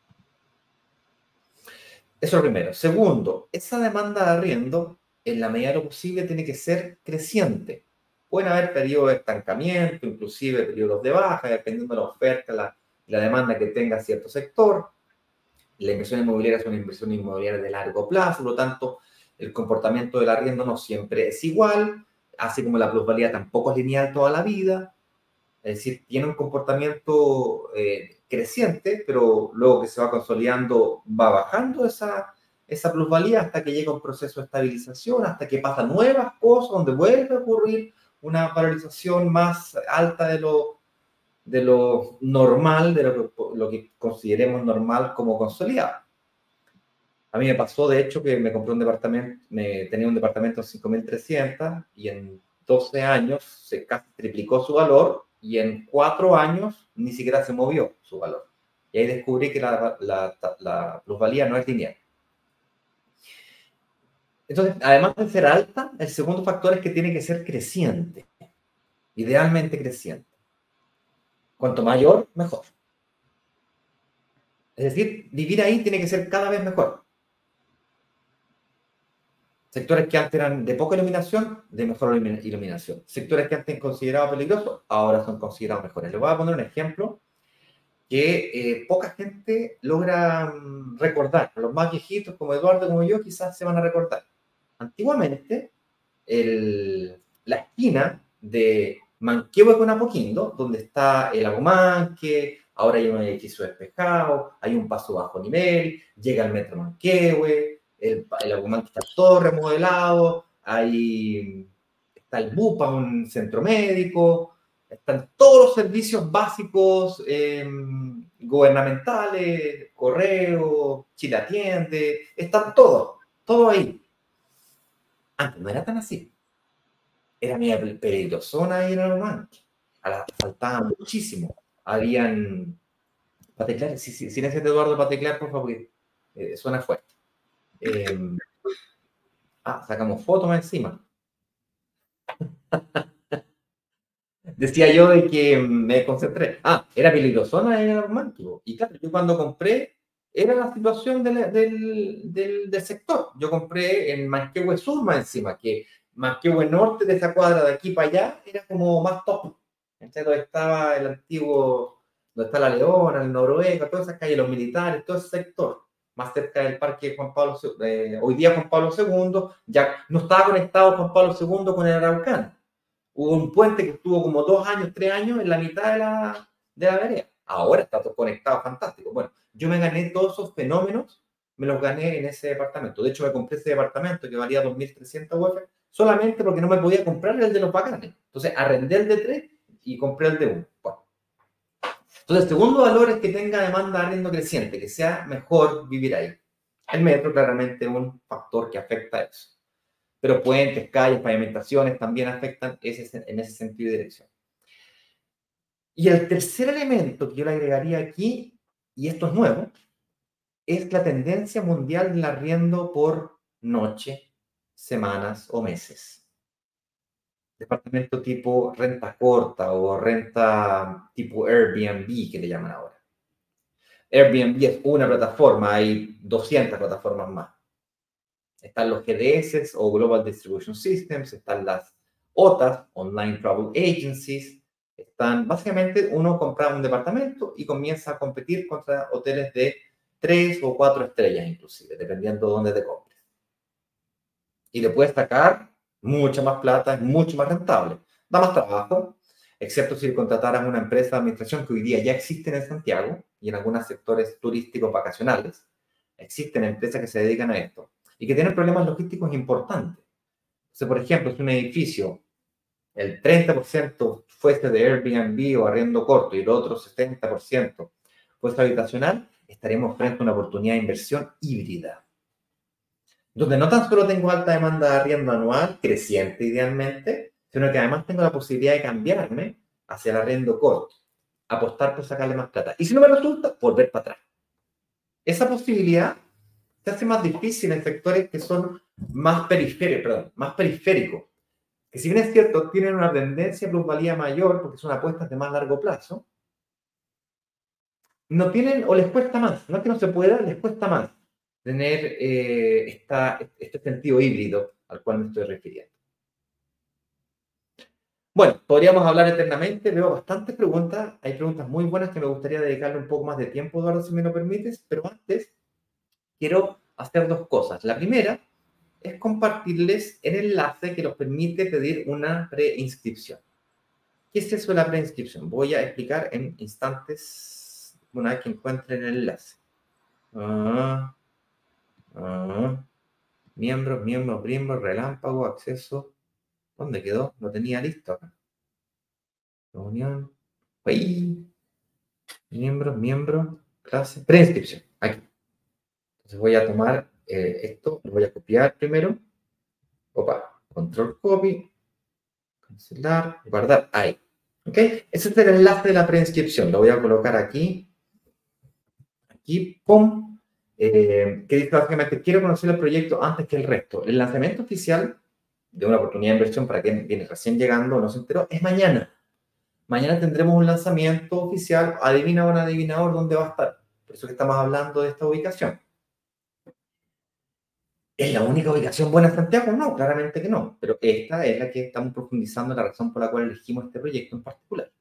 Eso es lo primero. Segundo, esa demanda de arriendo, en la medida de lo posible, tiene que ser creciente. Pueden haber periodos de estancamiento, inclusive periodos de baja, dependiendo de la oferta, la demanda que tenga cierto sector. La inversión inmobiliaria es una inversión inmobiliaria de largo plazo, por lo tanto, el comportamiento del arriendo no siempre es igual, así como la plusvalía tampoco es lineal toda la vida. Es decir, tiene un comportamiento creciente, pero luego que se va consolidando, va bajando esa plusvalía hasta que llega un proceso de estabilización, hasta que pasan nuevas cosas, donde vuelve a ocurrir una valorización más alta de lo normal, de lo que consideremos normal como consolidado. A mí me pasó, de hecho, que me compré un departamento, tenía un departamento en 5.300 y en 12 años se casi triplicó su valor y en 4 años ni siquiera se movió su valor. Y ahí descubrí que la plusvalía no es lineal. Entonces, además de ser alta, el segundo factor es que tiene que ser creciente, idealmente creciente. Cuanto mayor, mejor. Es decir, vivir ahí tiene que ser cada vez mejor. Sectores que antes eran de poca iluminación, de mejor iluminación. Sectores que antes considerados peligrosos, ahora son considerados mejores. Les voy a poner un ejemplo que poca gente logra recordar. Los más viejitos, como Eduardo, como yo, quizás se van a recordar. Antiguamente, la esquina de Manquehue con Apoquindo, donde está el Lago Manque, ahora hay un edificio despejado, hay un paso bajo nivel, llega el metro Manquehue, el Lago Manque está todo remodelado, está el BUPA, un centro médico, están todos los servicios básicos gubernamentales, correo, Chile Atiende, están todo ahí. Antes no era tan así. Era media peligrosona ahí en el Manque. Faltaba muchísimo. Habían Pateclar, silenciate Eduardo Pateclar, por favor, porque suena fuerte. Sacamos fotos más encima. Decía yo de que me concentré. Era peligrosona en el Manque. Y claro, yo cuando compré, era la situación del sector. Yo compré en Manquehue Sur más encima, que Manquehue Norte, de esa cuadra de aquí para allá, era como más top. Entonces, donde estaba el antiguo, donde está La Leona, el Noruega, todas esas calles, los militares, todo ese sector, más cerca del parque Juan Pablo II. Hoy día Juan Pablo II, ya no estaba conectado Juan Pablo II con el Araucano. Hubo un puente que estuvo como 2 años, 3 años en la mitad de la vereda. Ahora está todo conectado, fantástico. Bueno, yo me gané todos esos fenómenos, me los gané en ese departamento. De hecho, me compré ese departamento que valía 2.300 UF solamente porque no me podía comprar el de los bacanes. Entonces, arrendé el de 3 y compré el de 1. Bueno. Entonces, el segundo valor es que tenga demanda de arriendo creciente, que sea mejor vivir ahí. El metro claramente es un factor que afecta a eso. Pero puentes, calles, pavimentaciones también afectan en ese sentido y dirección. Y el tercer elemento que yo le agregaría aquí, y esto es nuevo, es la tendencia mundial del arriendo por noche, semanas o meses. Departamento tipo renta corta o renta tipo Airbnb, que le llaman ahora. Airbnb es una plataforma, hay 200 plataformas más. Están los GDS o Global Distribution Systems, están las OTAs, Online Travel Agencies, básicamente uno compra un departamento y comienza a competir contra hoteles de 3 o 4 estrellas inclusive, dependiendo de dónde te compres. Y le puedes sacar mucha más plata, es mucho más rentable. Da más trabajo, excepto si contrataras una empresa de administración que hoy día ya existen en Santiago y en algunos sectores turísticos vacacionales. Existen empresas que se dedican a esto y que tienen problemas logísticos importantes. O sea, por ejemplo, si un edificio, el 30% fuese de Airbnb o arriendo corto y el otro 70% fuese habitacional, estaremos frente a una oportunidad de inversión híbrida, donde no tan solo tengo alta demanda de arriendo anual, creciente idealmente, sino que además tengo la posibilidad de cambiarme hacia el arriendo corto, apostar por sacarle más plata. Y si no me resulta, volver para atrás. Esa posibilidad se hace más difícil en sectores que son más periféricos, que si bien es cierto, tienen una tendencia a plusvalía mayor porque son apuestas de más largo plazo, no tienen o les cuesta más, no es que no se pueda, les cuesta más tener este sentido híbrido al cual me estoy refiriendo. Bueno, podríamos hablar eternamente, veo bastantes preguntas, hay preguntas muy buenas que me gustaría dedicarle un poco más de tiempo, Eduardo, si me lo permites, pero antes quiero hacer 2 cosas. La primera es compartirles el enlace que nos permite pedir una preinscripción. ¿Qué es eso de la preinscripción? Voy a explicar en instantes una vez que encuentren el enlace. Miembros, relámpago, acceso. ¿Dónde quedó? Lo tenía listo acá. Reunión. Miembros, clase, preinscripción. Aquí. Entonces voy a tomar esto, lo voy a copiar primero. Control copy. Cancelar, guardar, ahí. ¿Ok? Ese es el enlace de la preinscripción. Lo voy a colocar aquí. Aquí, pum. Que dice básicamente, quiero conocer el proyecto antes que el resto. El lanzamiento oficial de una oportunidad de inversión para quien viene recién llegando o no se enteró es mañana. Mañana tendremos un lanzamiento oficial. Adivina o no adivinador dónde va a estar. Por eso que estamos hablando de esta ubicación. ¿Es la única ubicación buena en Santiago? No, claramente que no. Pero esta es la que estamos profundizando, la razón por la cual elegimos este proyecto en particular.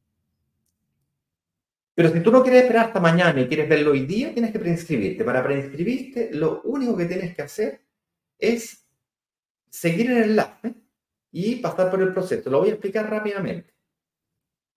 Pero si tú no quieres esperar hasta mañana y quieres verlo hoy día, tienes que preinscribirte. Para preinscribirte, lo único que tienes que hacer es seguir el enlace y pasar por el proceso. Lo voy a explicar rápidamente.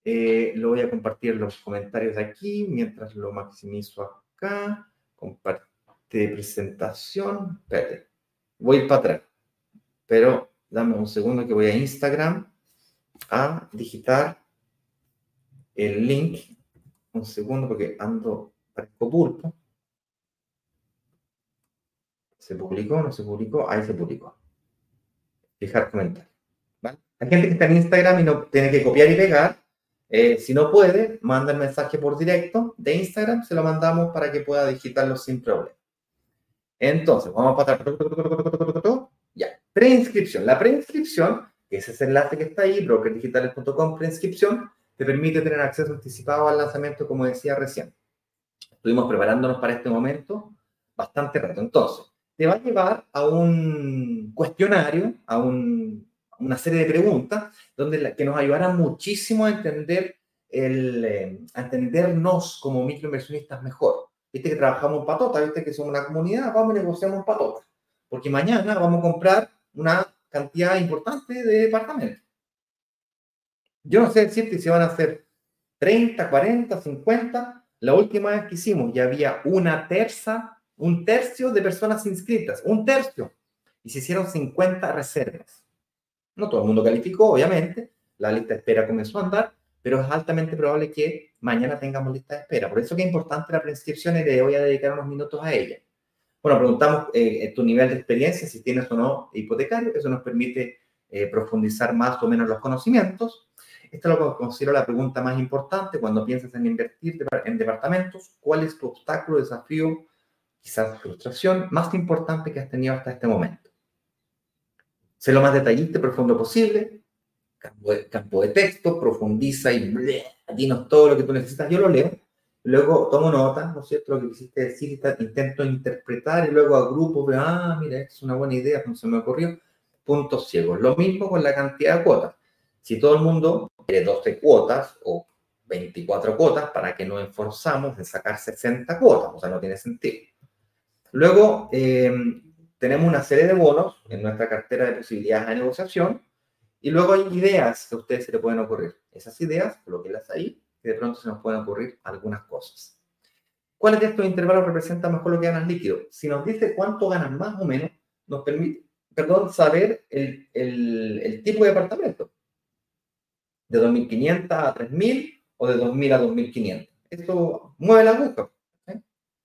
Lo voy a compartir en los comentarios de aquí, mientras lo maximizo acá. Comparte presentación. Espérate, voy a ir para atrás. Pero dame un segundo que voy a Instagram a digitar el link. Un segundo porque parezco pulpo. ¿Se publicó? ¿No se publicó? Ahí se publicó. Fijar comentarios. ¿Vale? Hay gente que está en Instagram y no tiene que copiar y pegar. Si no puede, manda el mensaje por directo de Instagram, se lo mandamos para que pueda digitarlo sin problema. Entonces, vamos a pasar. Ya, preinscripción. La preinscripción, que es ese enlace que está ahí, brokerdigitales.com, preinscripción, te permite tener acceso anticipado al lanzamiento, como decía recién. Estuvimos preparándonos para este momento bastante rato. Entonces, te va a llevar a un cuestionario, a una serie de preguntas que nos ayudarán muchísimo a entender a entendernos como microinversionistas mejor. Viste que trabajamos en patota, viste que somos una comunidad, vamos y negociamos en patota. Porque mañana vamos a comprar una cantidad importante de departamentos. Yo no sé decirte si van a ser 30, 40, 50. La última vez que hicimos ya había un tercio de personas inscritas, un tercio. Y se hicieron 50 reservas. No todo el mundo calificó, obviamente. La lista de espera comenzó a andar, pero es altamente probable que mañana tengamos lista de espera. Por eso que es importante la preinscripción y le voy a dedicar unos minutos a ella. Bueno, preguntamos tu nivel de experiencia, si tienes o no hipotecario. Eso nos permite profundizar más o menos los conocimientos. Esta lo considero la pregunta más importante cuando piensas en invertir en departamentos. ¿Cuál es tu obstáculo, desafío, quizás frustración más importante que has tenido hasta este momento? Sé lo más detallista y profundo posible. Campo de texto, profundiza y dinos todo lo que tú necesitas. Yo lo leo, luego tomo nota, ¿no es cierto? Lo que quisiste decir, intento interpretar y luego agrupo, veo, mira, es una buena idea, no se me ocurrió. Puntos ciegos. Lo mismo con la cantidad de cuotas. Si todo el mundo quiere 12 cuotas o 24 cuotas, ¿para que nos esforzamos en sacar 60 cuotas? O sea, no tiene sentido. Luego, tenemos una serie de bonos en nuestra cartera de posibilidades de negociación y luego hay ideas que a ustedes se les pueden ocurrir. Esas ideas, colóquenlas ahí, que de pronto se nos pueden ocurrir algunas cosas. ¿Cuáles de estos intervalos representan mejor lo que ganas líquido? Si nos dice cuánto ganan más o menos, nos permite, saber el tipo de departamento. De 2.500 a 3.000 o de 2.000 a 2.500. Esto mueve la aguja. ¿Sí?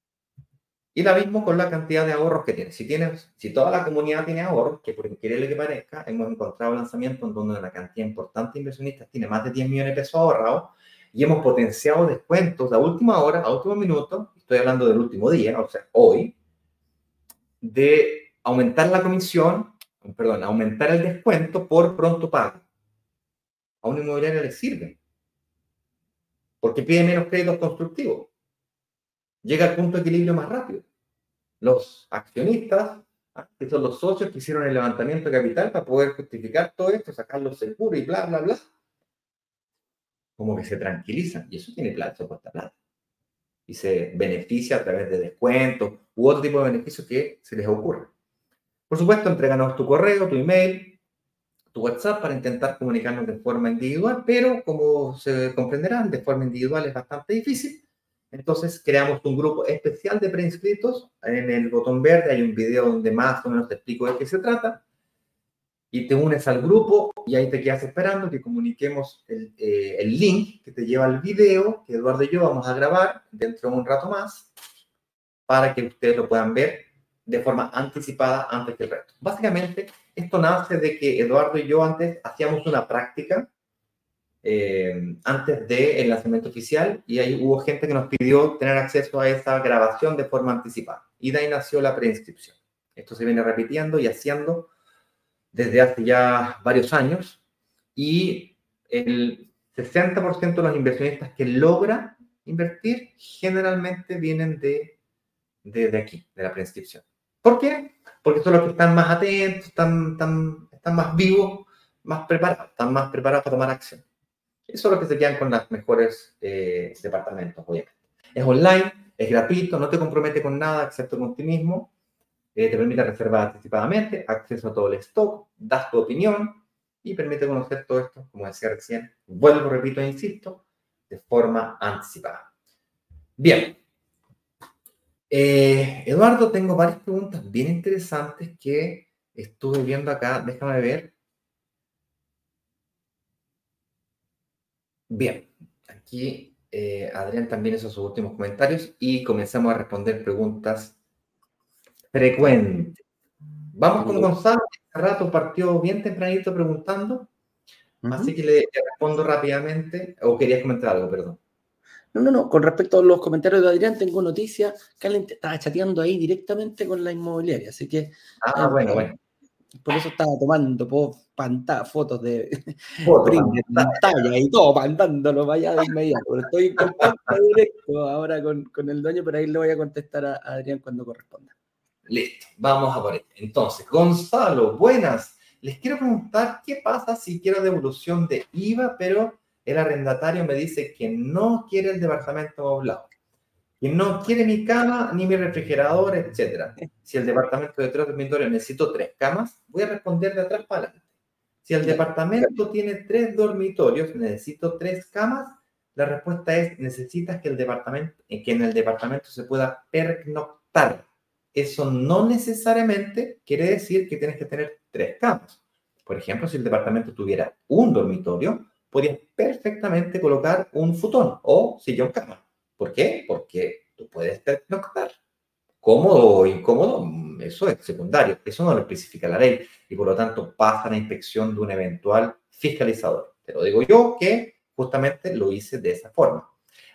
Y lo mismo con la cantidad de ahorros que tienes. Si toda la comunidad tiene ahorros, que por increíble que parezca, hemos encontrado lanzamientos en donde una cantidad importante de inversionistas tiene más de 10 millones de pesos ahorrados y hemos potenciado descuentos a última hora, a último minuto, estoy hablando del último día, o sea, hoy, de aumentar la comisión, aumentar el descuento por pronto pago. A una inmobiliaria le sirve, porque pide menos créditos constructivos. Llega al punto de equilibrio más rápido. Los accionistas, que son los socios que hicieron el levantamiento de capital para poder justificar todo esto, sacarlo seguro y bla, bla, bla, como que se tranquilizan. Y eso tiene plata, eso cuesta plata. Y se beneficia a través de descuentos u otro tipo de beneficios que se les ocurre. Por supuesto, entréganos tu correo, tu email, tu WhatsApp para intentar comunicarnos de forma individual, pero como se comprenderán, de forma individual es bastante difícil. Entonces creamos un grupo especial de preinscritos. En el botón verde hay un video donde más o menos te explico de qué se trata. Y te unes al grupo y ahí te quedas esperando que comuniquemos el link que te lleva al video que Eduardo y yo vamos a grabar dentro de un rato más para que ustedes lo puedan ver de forma anticipada antes que el resto. Básicamente, esto nace de que Eduardo y yo antes hacíamos una práctica antes del lanzamiento oficial y ahí hubo gente que nos pidió tener acceso a esa grabación de forma anticipada. Y de ahí nació la preinscripción. Esto se viene repitiendo y haciendo desde hace ya varios años y el 60% de los inversionistas que logran invertir generalmente vienen de aquí, de la preinscripción. ¿Por qué? Porque son los que están más atentos, están más vivos, están más preparados para tomar acción. Eso es lo que se quedan con los mejores departamentos, obviamente. Es online, es gratuito, no te compromete con nada excepto con ti mismo. Te permite reservar anticipadamente, acceso a todo el stock, das tu opinión, y permite conocer todo esto, como decía recién, vuelvo, repito e insisto, de forma anticipada. Bien. Eduardo, tengo varias preguntas bien interesantes que estuve viendo acá. Déjame ver. Bien, aquí Adrián también hizo sus últimos comentarios y comenzamos a responder preguntas frecuentes. Vamos con Gonzalo, que hace rato partió bien tempranito preguntando, así que le respondo rápidamente. ¿O querías comentar algo, perdón? No. Con respecto a los comentarios de Adrián, tengo noticias que él estaba chateando ahí directamente con la inmobiliaria, así que Bueno. por eso estaba tomando fotos de Foto, pantalla y todo, mandándolo para allá de inmediato. Pero estoy en contacto directo ahora con el dueño, pero ahí le voy a contestar a Adrián cuando corresponda. Listo, vamos a por ello. Entonces, Gonzalo, buenas. Les quiero preguntar qué pasa si quiero devolución de IVA, pero el arrendatario me dice que no quiere el departamento amoblado, que no quiere mi cama ni mi refrigerador, etc. Si el departamento de 3 dormitorios necesito 3 camas, voy a responder de atrás para adelante. Si el departamento tiene 3 dormitorios, necesito 3 camas, la respuesta es, necesitas que en el departamento se pueda pernoctar. Eso no necesariamente quiere decir que tienes que tener 3 camas. Por ejemplo, si el departamento tuviera un dormitorio, podrías perfectamente colocar un futón o sillón cama. ¿Por qué? Porque tú puedes pernoctar. Cómodo o incómodo, eso es secundario. Eso no lo especifica la ley y por lo tanto pasa a la inspección de un eventual fiscalizador. Te lo digo yo que justamente lo hice de esa forma.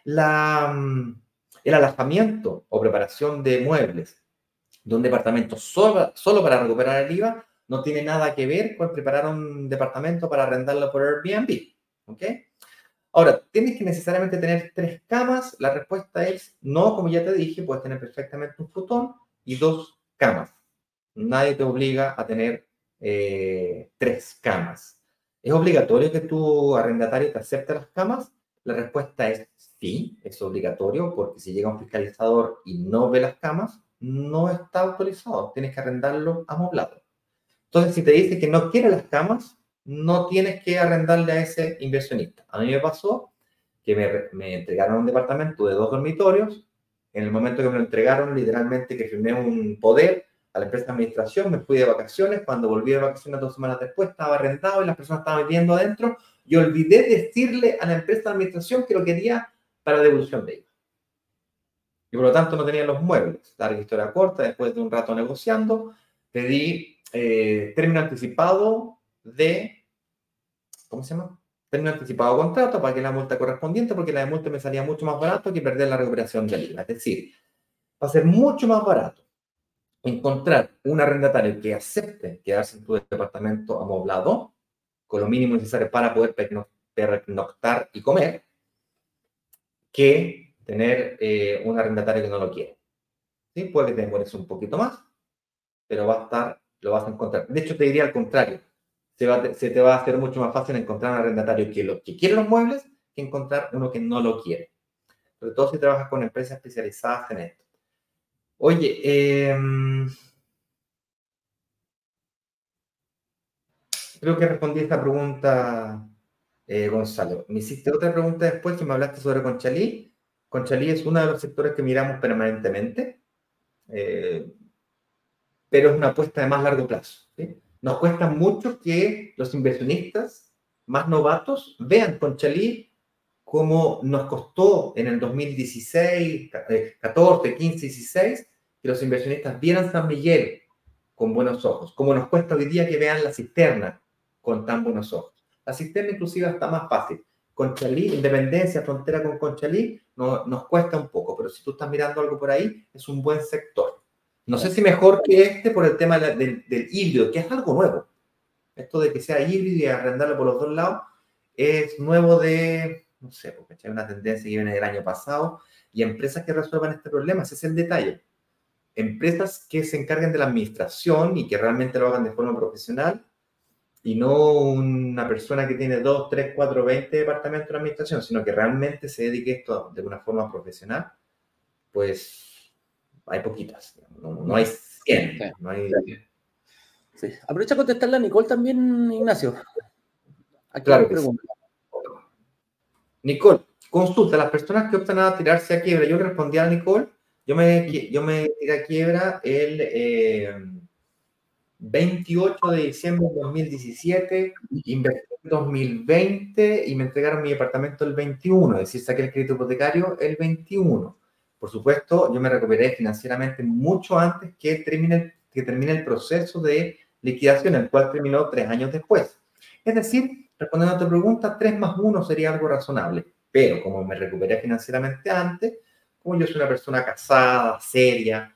El alojamiento o preparación de muebles de un departamento solo para recuperar el IVA no tiene nada que ver con preparar un departamento para arrendarlo por Airbnb. ¿Ok? Ahora, ¿tienes que necesariamente tener 3 camas? La respuesta es no, como ya te dije, puedes tener perfectamente un futón y 2 camas. Nadie te obliga a tener 3 camas. ¿Es obligatorio que tu arrendatario te acepte las camas? La respuesta es sí, es obligatorio, porque si llega un fiscalizador y no ve las camas, no está autorizado. Tienes que arrendarlo amoblado. Entonces, si te dice que no quiere las camas, no tienes que arrendarle a ese inversionista. A mí me pasó que me entregaron un departamento de 2 dormitorios. En el momento que me lo entregaron, literalmente que firmé un poder a la empresa de administración, me fui de vacaciones. Cuando volví de vacaciones 2 semanas después, estaba arrendado y las personas estaban viviendo adentro. Y olvidé decirle a la empresa de administración que lo quería para devolución de IVA. Y por lo tanto no tenía los muebles. Larga historia corta, después de un rato negociando, pedí término anticipado de, ¿cómo se llama? Término anticipado de contrato para que la multa correspondiente, porque la de multa me salía mucho más barato que perder la recuperación del IVA. Es decir, va a ser mucho más barato encontrar un arrendatario que acepte quedarse en tu departamento amoblado, con lo mínimo necesario para poder pernoctar y comer, que tener un arrendatario que no lo quiere. ¿Sí? Puede que te demores un poquito más, pero lo vas a encontrar. De hecho, te diría al contrario. Se te va a hacer mucho más fácil encontrar un arrendatario que quiere los muebles que encontrar uno que no lo quiere. Sobre todo si trabajas con empresas especializadas en esto. Oye, creo que respondí esta pregunta, Gonzalo. Me hiciste otra pregunta después que me hablaste sobre Conchalí. Conchalí es uno de los sectores que miramos permanentemente, pero es una apuesta de más largo plazo. ¿Sí? Nos cuesta mucho que los inversionistas más novatos vean Conchalí como nos costó en el 2016, 14, 15, 16, que los inversionistas vieran San Miguel con buenos ojos, como nos cuesta hoy día que vean la Cisterna con tan buenos ojos. La Cisterna inclusive está más fácil. Conchalí, Independencia, frontera con Conchalí, nos cuesta un poco, pero si tú estás mirando algo por ahí, es un buen sector. No sé si mejor que este por el tema del híbrido, que es algo nuevo. Esto de que sea híbrido y arrendarlo por los dos lados es nuevo no sé, porque hay una tendencia que viene del año pasado y empresas que resuelvan este problema, ese es el detalle. Empresas que se encarguen de la administración y que realmente lo hagan de forma profesional y no una persona que tiene 2, 3, 4, 20 departamentos de administración, sino que realmente se dedique a esto de una forma profesional, pues hay poquitas, no hay 100, no hay... Sí. Aprovecha a contestarle a Nicole también, Ignacio. Aquí Claro nos que sí. pregunta. Nicole, consulta, las personas que optan a tirarse a quiebra, yo le respondí a Nicole, yo me tiré a quiebra el 28 de diciembre de 2017, invertí en 2020 y me entregaron mi departamento el 21, es decir, saqué el crédito hipotecario el 21. Por supuesto, yo me recuperé financieramente mucho antes que termine el proceso de liquidación, el cual terminó 3 años después. Es decir, respondiendo a tu pregunta, 3 más 1 sería algo razonable, pero como me recuperé financieramente antes, como yo soy una persona casada, seria,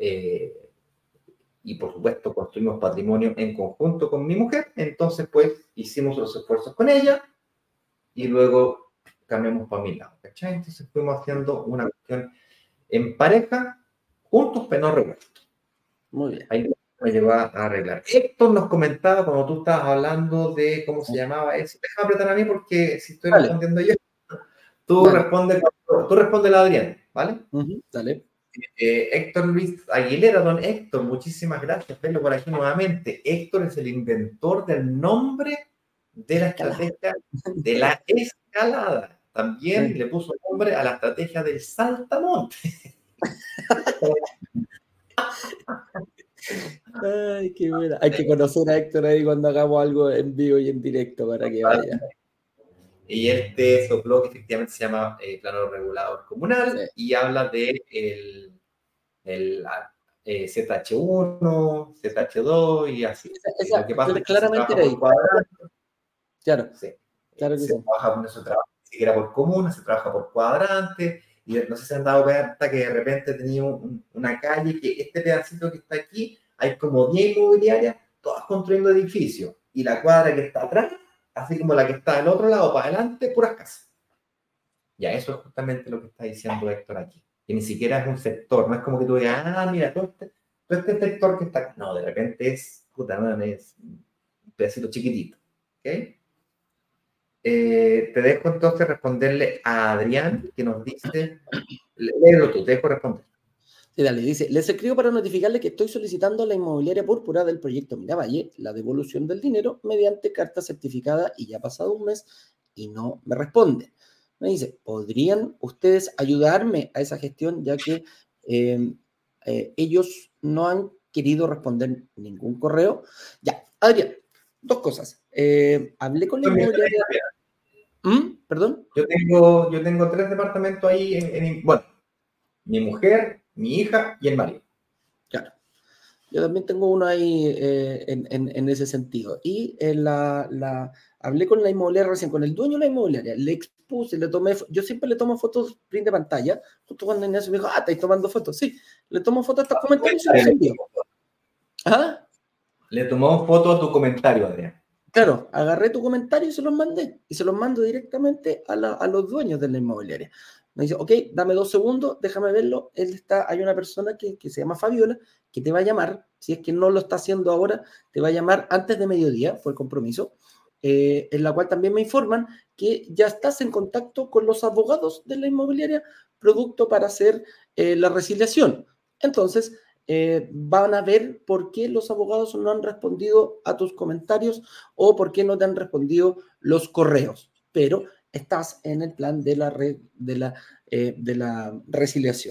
y por supuesto construimos patrimonio en conjunto con mi mujer, entonces pues hicimos los esfuerzos con ella y luego cambiamos para mi lado, ¿cachai? Entonces fuimos haciendo una cuestión en pareja, juntos pero no revueltos. Muy bien. Ahí me llevó a arreglar. Héctor nos comentaba cuando tú estabas hablando de cómo se llamaba eso. Déjame apretar a mí porque si estoy respondiendo yo, tú respondes a Adrián, ¿vale? Dale. Héctor Luis Aguilera, don Héctor, muchísimas gracias, verlo por aquí nuevamente. Héctor es el inventor del nombre de la estrategia de la escalada. También le puso nombre a la estrategia del saltamonte. Ay, qué buena. Hay que conocer a Héctor ahí cuando hagamos algo en vivo y en directo para que vaya. Y este sopló que efectivamente se llama plano regulador comunal y habla de el ZH1, ZH2 y así. Lo que pasa es que claramente era ahí. Claro. Sí. Claro que se sí. trabaja con eso, ni siquiera por comuna, se trabaja por cuadrante. Y no sé si se han dado cuenta que de repente tenía una calle que este pedacito que está aquí, hay como 10 inmobiliarias, todas construyendo edificios. Y la cuadra que está atrás, así como la que está del otro lado para adelante, puras casas. Ya, eso es justamente lo que está diciendo Héctor aquí. Que ni siquiera es un sector, no es como que tú digas, mira, todo este sector que está acá. No, de repente es un pedacito chiquitito. ¿Ok? Te dejo entonces responderle a Adrián, que nos dice, léelo tú, te dejo responder. Sí, dale, dice, les escribo para notificarle que estoy solicitando a la inmobiliaria púrpura del proyecto Miravalle la devolución del dinero mediante carta certificada y ya ha pasado un mes y no me responde. Me dice, ¿podrían ustedes ayudarme a esa gestión ya que ellos no han querido responder ningún correo? Ya, Adrián, dos cosas. Hablé con la inmobiliaria. ¿Perdón? Yo tengo 3 departamentos ahí, bueno, mi mujer, mi hija y el marido. Claro. Yo también tengo uno ahí en ese sentido. Y hablé con la inmobiliaria recién, con el dueño de la inmobiliaria. Le expuse, yo siempre le tomo fotos print de pantalla. Justo cuando Ignacio me dijo, ¿estáis tomando fotos? Sí, le tomo fotos a estos comentarios y los envío. ¿Ah? Le tomamos foto a tu comentario, Adrián. Claro, agarré tu comentario y se los mandé. Y se los mando directamente a los dueños de la inmobiliaria. Me dice, ok, dame 2 segundos, déjame verlo. Hay una persona que se llama Fabiola, que te va a llamar, si es que no lo está haciendo ahora, te va a llamar antes de mediodía, fue el compromiso, en la cual también me informan que ya estás en contacto con los abogados de la inmobiliaria, producto para hacer la resiliación. Entonces, van a ver por qué los abogados no han respondido a tus comentarios o por qué no te han respondido los correos, pero estás en el plan de la resiliación.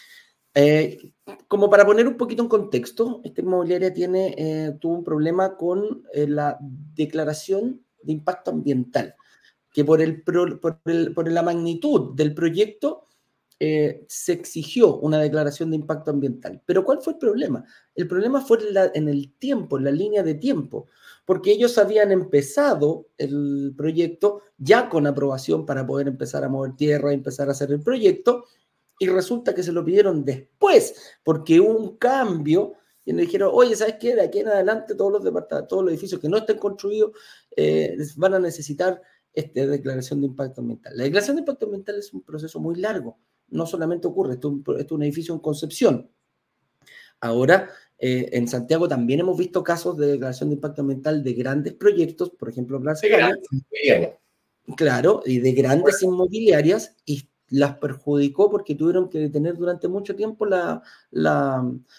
Como para poner un poquito en contexto, esta inmobiliaria tuvo un problema con la declaración de impacto ambiental, que por la magnitud del proyecto se exigió una declaración de impacto ambiental. Pero ¿cuál fue el problema? El problema fue en el tiempo, en la línea de tiempo, porque ellos habían empezado el proyecto ya con aprobación para poder empezar a mover tierra, empezar a hacer el proyecto, y resulta que se lo pidieron después, porque hubo un cambio, y le dijeron, oye, ¿sabes qué? De aquí en adelante todos los edificios que no estén construidos van a necesitar declaración de impacto ambiental. La declaración de impacto ambiental es un proceso muy largo, no solamente ocurre, esto es un edificio en concepción. Ahora, en Santiago también hemos visto casos de declaración de impacto ambiental de grandes proyectos, por ejemplo, Plan Segalia, claro, y de grandes inmobiliarias, y las perjudicó porque tuvieron que detener durante mucho tiempo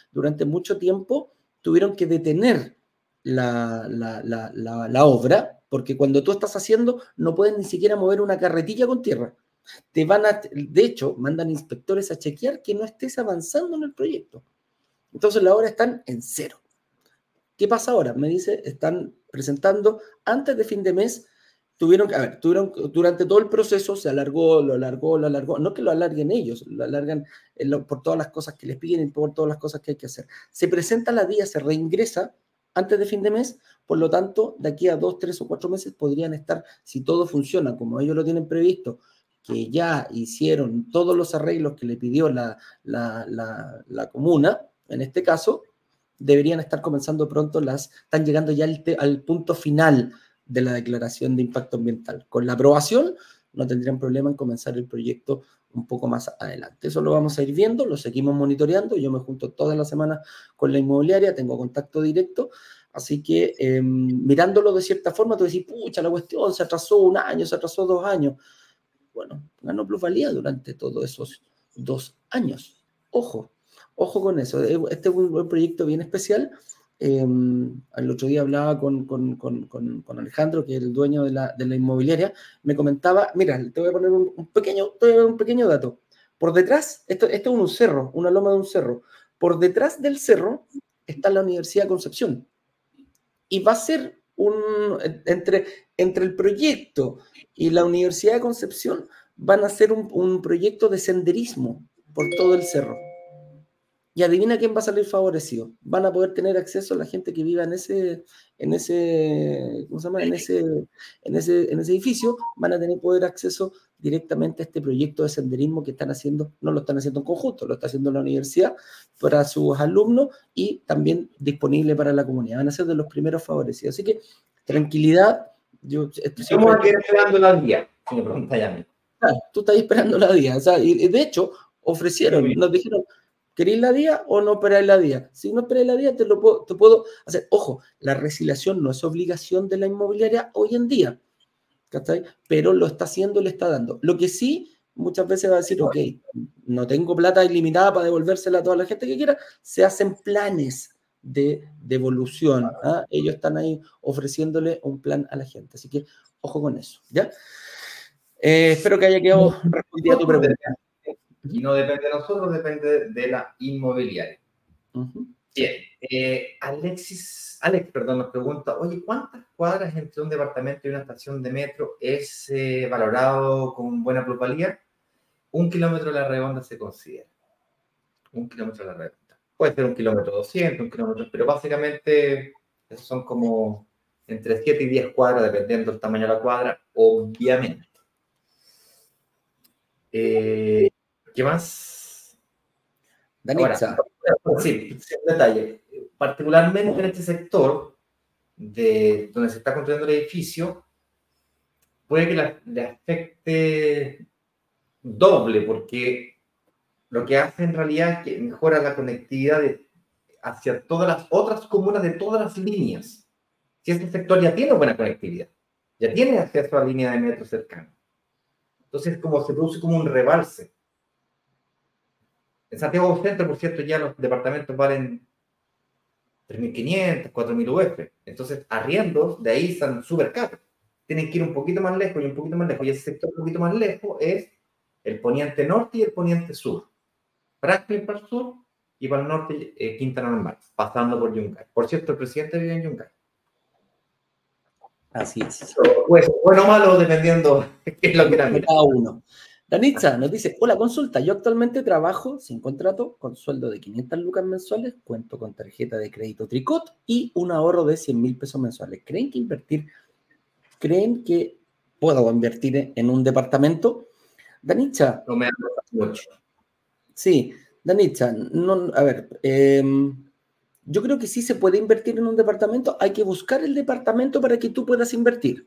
tuvieron que detener la obra, porque cuando tú estás haciendo, no puedes ni siquiera mover una carretilla con tierra. De hecho, mandan inspectores a chequear que no estés avanzando en el proyecto. Entonces, las obras están en cero. ¿Qué pasa ahora? Me dice, están presentando antes de fin de mes. Durante todo el proceso se alargó, lo alargó. No que lo alarguen ellos, lo alargan por todas las cosas que les piden y por todas las cosas que hay que hacer. Se presenta la vía, se reingresa antes de fin de mes, por lo tanto, de aquí a 2, 3 o 4 meses podrían estar, si todo funciona como ellos lo tienen previsto, que ya hicieron todos los arreglos que le pidió la comuna, en este caso, deberían estar comenzando pronto están llegando ya al punto final de la declaración de impacto ambiental. Con la aprobación no tendrían problema en comenzar el proyecto un poco más adelante. Eso lo vamos a ir viendo, lo seguimos monitoreando. Yo me junto todas las semanas con la inmobiliaria, tengo contacto directo, así que mirándolo de cierta forma, tú decís, pucha, la cuestión se atrasó 1 año, se atrasó 2 años. Bueno, ganó plusvalía durante todos esos 2 años. Ojo con eso. Este es un proyecto bien especial. El otro día hablaba con Alejandro, que es el dueño de la inmobiliaria, me comentaba, mira, te voy a poner un pequeño dato. Por detrás, esto es un cerro, una loma de un cerro. Por detrás del cerro está la Universidad de Concepción. Y va a ser entre el proyecto y la Universidad de Concepción, van a hacer un proyecto de senderismo por todo el cerro. Y adivina quién va a salir favorecido. Van a poder tener acceso a la gente que viva en ese edificio, van a tener poder acceso directamente a este proyecto de senderismo que están haciendo, no lo están haciendo en conjunto, lo está haciendo la universidad para sus alumnos y también disponible para la comunidad. Van a ser de los primeros favorecidos. Así que, tranquilidad. Estamos aquí esperando la guía, si me pregunta ya a mí. Claro, tú estás esperando la DIA. O sea, y de hecho, nos dijeron, ¿queréis la DIA o no esperáis la DIA? Si no esperáis la DIA, te puedo hacer. Ojo, la resiliación no es obligación de la inmobiliaria hoy en día, ¿cachai? Pero lo está haciendo, le está dando. Lo que sí, muchas veces va a decir, ok, no tengo plata ilimitada para devolvérsela a toda la gente que quiera, se hacen planes de devolución. ¿Ah? Ellos están ahí ofreciéndole un plan a la gente. Así que, ojo con eso, ¿ya? Espero que haya quedado respondida tu pregunta. Y no depende de nosotros, depende de la inmobiliaria. Bien. Alex, nos pregunta, oye, ¿cuántas cuadras entre un departamento y una estación de metro es valorado con buena plusvalía? 1 kilómetro de la redonda se considera. 1 kilómetro de la redonda. Puede ser 1 kilómetro 200, 1 kilómetro, pero básicamente esos son como entre 7 y 10 cuadras, dependiendo del tamaño de la cuadra, obviamente. ¿Qué más? Danitza. Ahora, sí, un detalle. Particularmente en este sector, donde se está construyendo el edificio, puede que le afecte doble, porque lo que hace en realidad es que mejora la conectividad hacia todas las otras comunas de todas las líneas. Si este sector ya tiene buena conectividad, ya tiene acceso a la línea de metro cercana. Entonces, se produce como un rebalse. En Santiago Centro, por cierto, ya los departamentos valen 3.500, 4.000 UF. Entonces, arriendos de ahí están súper caros. Tienen que ir un poquito más lejos y un poquito más lejos. Y ese sector un poquito más lejos es el poniente norte y el poniente sur. Franklin para el sur y para el norte Quinta Normal, pasando por Yungay. Por cierto, el presidente vive en Yungay. Así es. Pues, bueno o malo, dependiendo qué es lo que era. Cada uno. Danitza nos dice, hola, consulta, yo actualmente trabajo sin contrato con sueldo de 500 lucas mensuales, cuento con tarjeta de crédito Tricot y un ahorro de 100.000 pesos mensuales. ¿Creen que puedo invertir en un departamento? Danitza. No me da mucho. Sí, Danitza, a ver, yo creo que sí se puede invertir en un departamento, hay que buscar el departamento para que tú puedas invertir.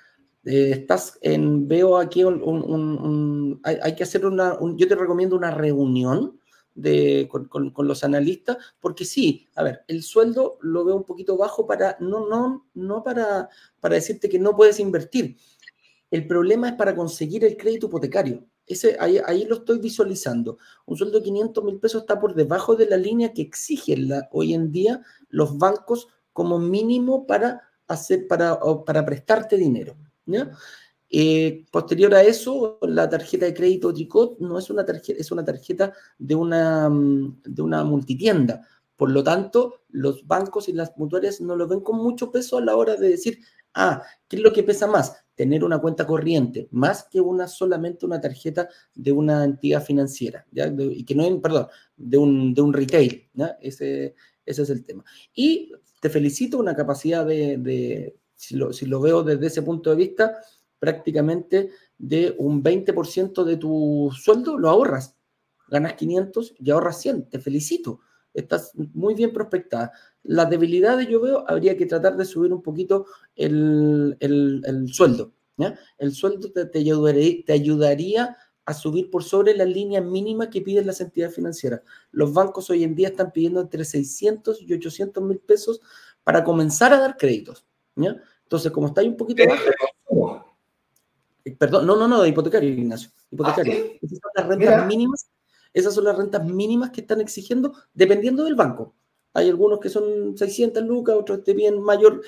Veo aquí hay que hacer yo te recomiendo una reunión con los analistas, porque sí, a ver, el sueldo lo veo un poquito bajo no para decirte que no puedes invertir. El problema es para conseguir el crédito hipotecario. Ahí lo estoy visualizando. Un sueldo de 500.000 pesos está por debajo de la línea que exigen hoy en día los bancos como mínimo para para prestarte dinero, ¿ya? Posterior a eso, la tarjeta de crédito Tricot no es una tarjeta, es una tarjeta de una multitienda. Por lo tanto, los bancos y las mutuarias no lo ven con mucho peso a la hora de decir, ¿qué es lo que pesa más? Tener una cuenta corriente, más que solamente una tarjeta de una entidad financiera, ¿ya? Y que no es, perdón, de un retail, ¿ya? Ese es el tema. Y te felicito, una capacidad si lo veo desde ese punto de vista, prácticamente de un 20% de tu sueldo lo ahorras. Ganas 500 y ahorras 100. Te felicito. Estás muy bien prospectada. Las debilidades yo veo, habría que tratar de subir un poquito el sueldo, ¿ya? El sueldo te ayudaría a subir por sobre las líneas mínimas que piden las entidades financieras. Los bancos hoy en día están pidiendo entre 600 y 800 mil pesos para comenzar a dar créditos, ¿ya? Entonces, como está ahí un poquito bajo, perdón, no, de hipotecario, Ignacio. Hipotecario. ¿Sí? Esas son las rentas mínimas. Esas son las rentas mínimas que están exigiendo, dependiendo del banco. Hay algunos que son 600 lucas, otros te piden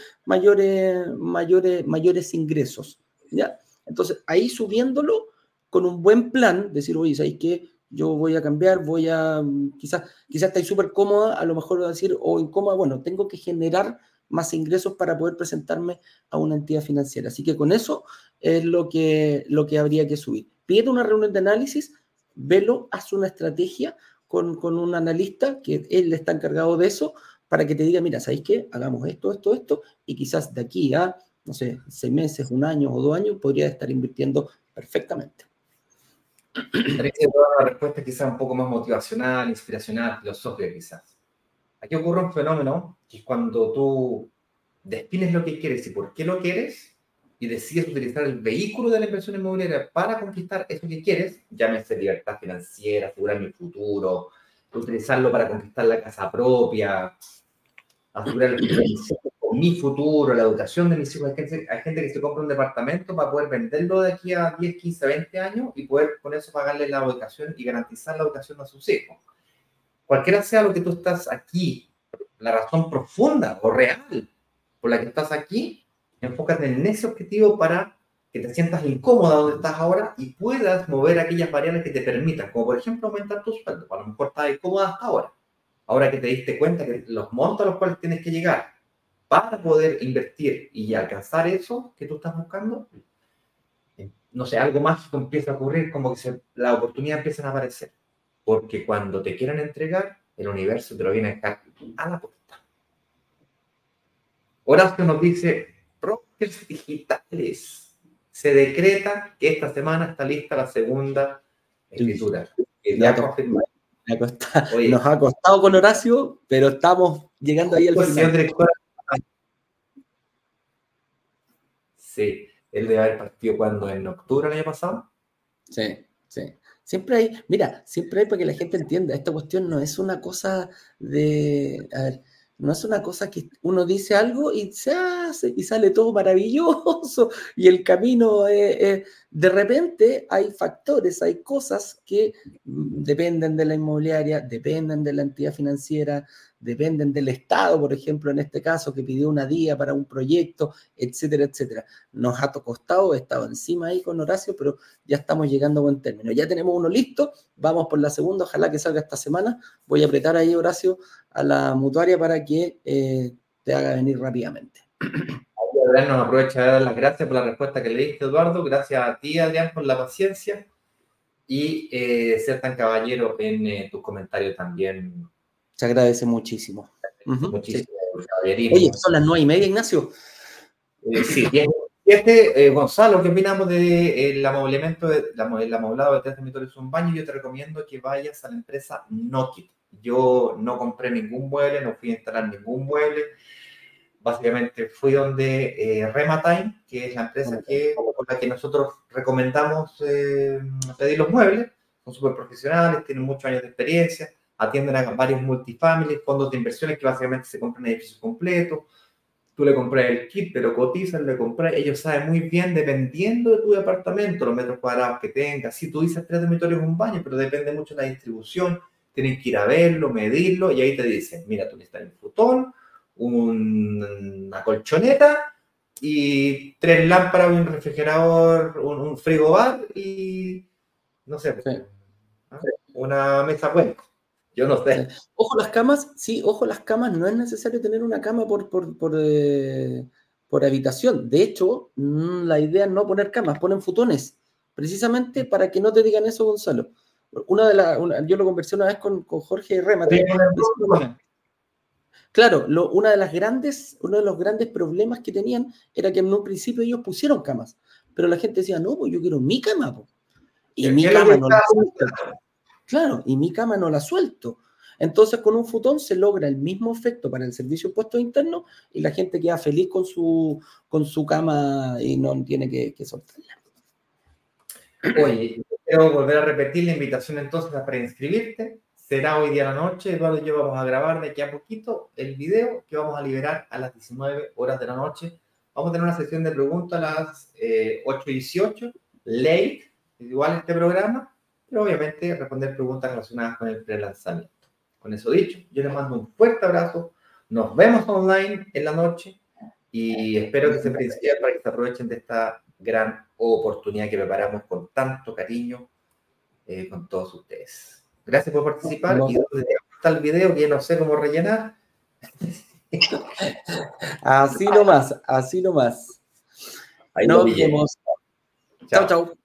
mayores ingresos, ¿ya? Entonces, ahí subiéndolo con un buen plan, decir, oye, ¿sabes qué? Yo voy a cambiar, quizás estáis súper cómoda, a lo mejor voy a decir, o incómoda, bueno, tengo que generar más ingresos para poder presentarme a una entidad financiera. Así que con eso es lo que habría que subir. Pide una reunión de análisis, velo, haz una estrategia con un analista que él está encargado de eso para que te diga, mira, ¿sabéis qué? Hagamos esto, y quizás de aquí a, no sé, 6 meses, 1 año o 2 años, podría estar invirtiendo perfectamente. Una respuesta quizás un poco más motivacional, inspiracional, filosófica quizás. Aquí ocurre un fenómeno que es cuando tú defines lo que quieres y por qué lo quieres y decides utilizar el vehículo de la inversión inmobiliaria para conquistar eso que quieres, llámese libertad financiera, asegurar mi futuro, utilizarlo para conquistar la casa propia, asegurar el futuro de mis hijos, mi futuro, la educación de mis hijos. Hay gente que se compra un departamento para poder venderlo de aquí a 10, 15, 20 años y poder con eso pagarle la educación y garantizar la educación a sus hijos. Cualquiera sea lo que tú estás aquí, la razón profunda o real por la que estás aquí, enfócate en ese objetivo para que te sientas incómoda donde estás ahora y puedas mover aquellas variables que te permitan, como por ejemplo aumentar tu sueldo. A lo mejor estás incómoda hasta ahora. Ahora que te diste cuenta que los montos a los cuales tienes que llegar para poder invertir y alcanzar eso que tú estás buscando, no sé, algo mágico empieza a ocurrir, como que las oportunidades empiezan a aparecer. Porque cuando te quieran entregar, el universo te lo viene a dejar a la puerta. Horacio nos dice, brokers digitales. Se decreta que esta semana está lista la segunda escritura. Nos ha costado con Horacio, pero estamos llegando ahí al final. Sí, él debe haber partido cuando, en octubre del año pasado. Sí. Siempre hay para que la gente entienda, esta cuestión no es una cosa no es una cosa que uno dice algo y se hace y sale todo maravilloso y el camino, de repente hay factores, hay cosas que dependen de la inmobiliaria, dependen de la entidad financiera, dependen del Estado, por ejemplo, en este caso, que pidió una DIA para un proyecto, etcétera, etcétera. Nos ha costado, he estado encima ahí con Horacio, pero ya estamos llegando a buen término. Ya tenemos uno listo, vamos por la segunda, ojalá que salga esta semana. Voy a apretar ahí, Horacio, a la mutuaria para que te haga venir rápidamente. Adrián nos aprovecha de dar las gracias por la respuesta que le diste, Eduardo. Gracias a ti, Adrián, por la paciencia y ser tan caballero en tus comentarios también. Se agradece muchísimo. Muchísimo. Sí. Oye, son las 9:30, Ignacio. Sí, bien. Gonzalo, ¿qué opinamos del amoblamiento, el amoblado de 3 dormitorios y un baño? Yo te recomiendo que vayas a la empresa Nokit. Yo no compré ningún mueble, no fui a instalar ningún mueble. Básicamente fui donde Rematime, que es la empresa con la que nosotros recomendamos pedir los muebles. Son súper profesionales, tienen muchos años de experiencia, atienden a varios multifamilies, fondos de inversiones que básicamente se compran edificios completos. Tú le compras el kit, te lo cotizan, le compras. Ellos saben muy bien, dependiendo de tu departamento, los metros cuadrados que tengas. Si tú dices 3 dormitorios y un baño, pero depende mucho de la distribución. Tienes que ir a verlo, medirlo, y ahí te dicen, mira, tú necesitas un futón, una colchoneta y 3 lámparas, un refrigerador, un frigobar y no sé, Sí. una mesa web. Yo no sé. Ojo las camas, sí, ojo las camas, no es necesario tener una cama por habitación. De hecho, la idea es no poner camas, ponen futones, precisamente para que no te digan eso, Gonzalo. Yo lo conversé una vez con Jorge Remate. Claro, uno de los grandes problemas que tenían era que en un principio ellos pusieron camas, pero la gente decía, no, pues yo quiero mi cama, po. Y mi cama no la suelto. Claro, y mi cama no la suelto. Entonces, con un futón se logra el mismo efecto para el servicio de impuestos internos y la gente queda feliz con su cama y no tiene que soltarla. Oye, quiero volver a repetir la invitación entonces a preinscribirte. Será hoy día a la noche. Eduardo y yo vamos a grabar de aquí a poquito el video que vamos a liberar a las 19 horas de la noche. Vamos a tener una sesión de preguntas a las 8:18, late, igual este programa, pero obviamente responder preguntas relacionadas con el prelanzamiento. Con eso dicho, yo les mando un fuerte abrazo. Nos vemos online en la noche y espero que se preinscriban para que se aprovechen de esta gran oportunidad que preparamos con tanto cariño con todos ustedes. Gracias por participar y está el video que no sé cómo rellenar. Así nomás, así nomás. Ahí nos vemos. Chao, chao.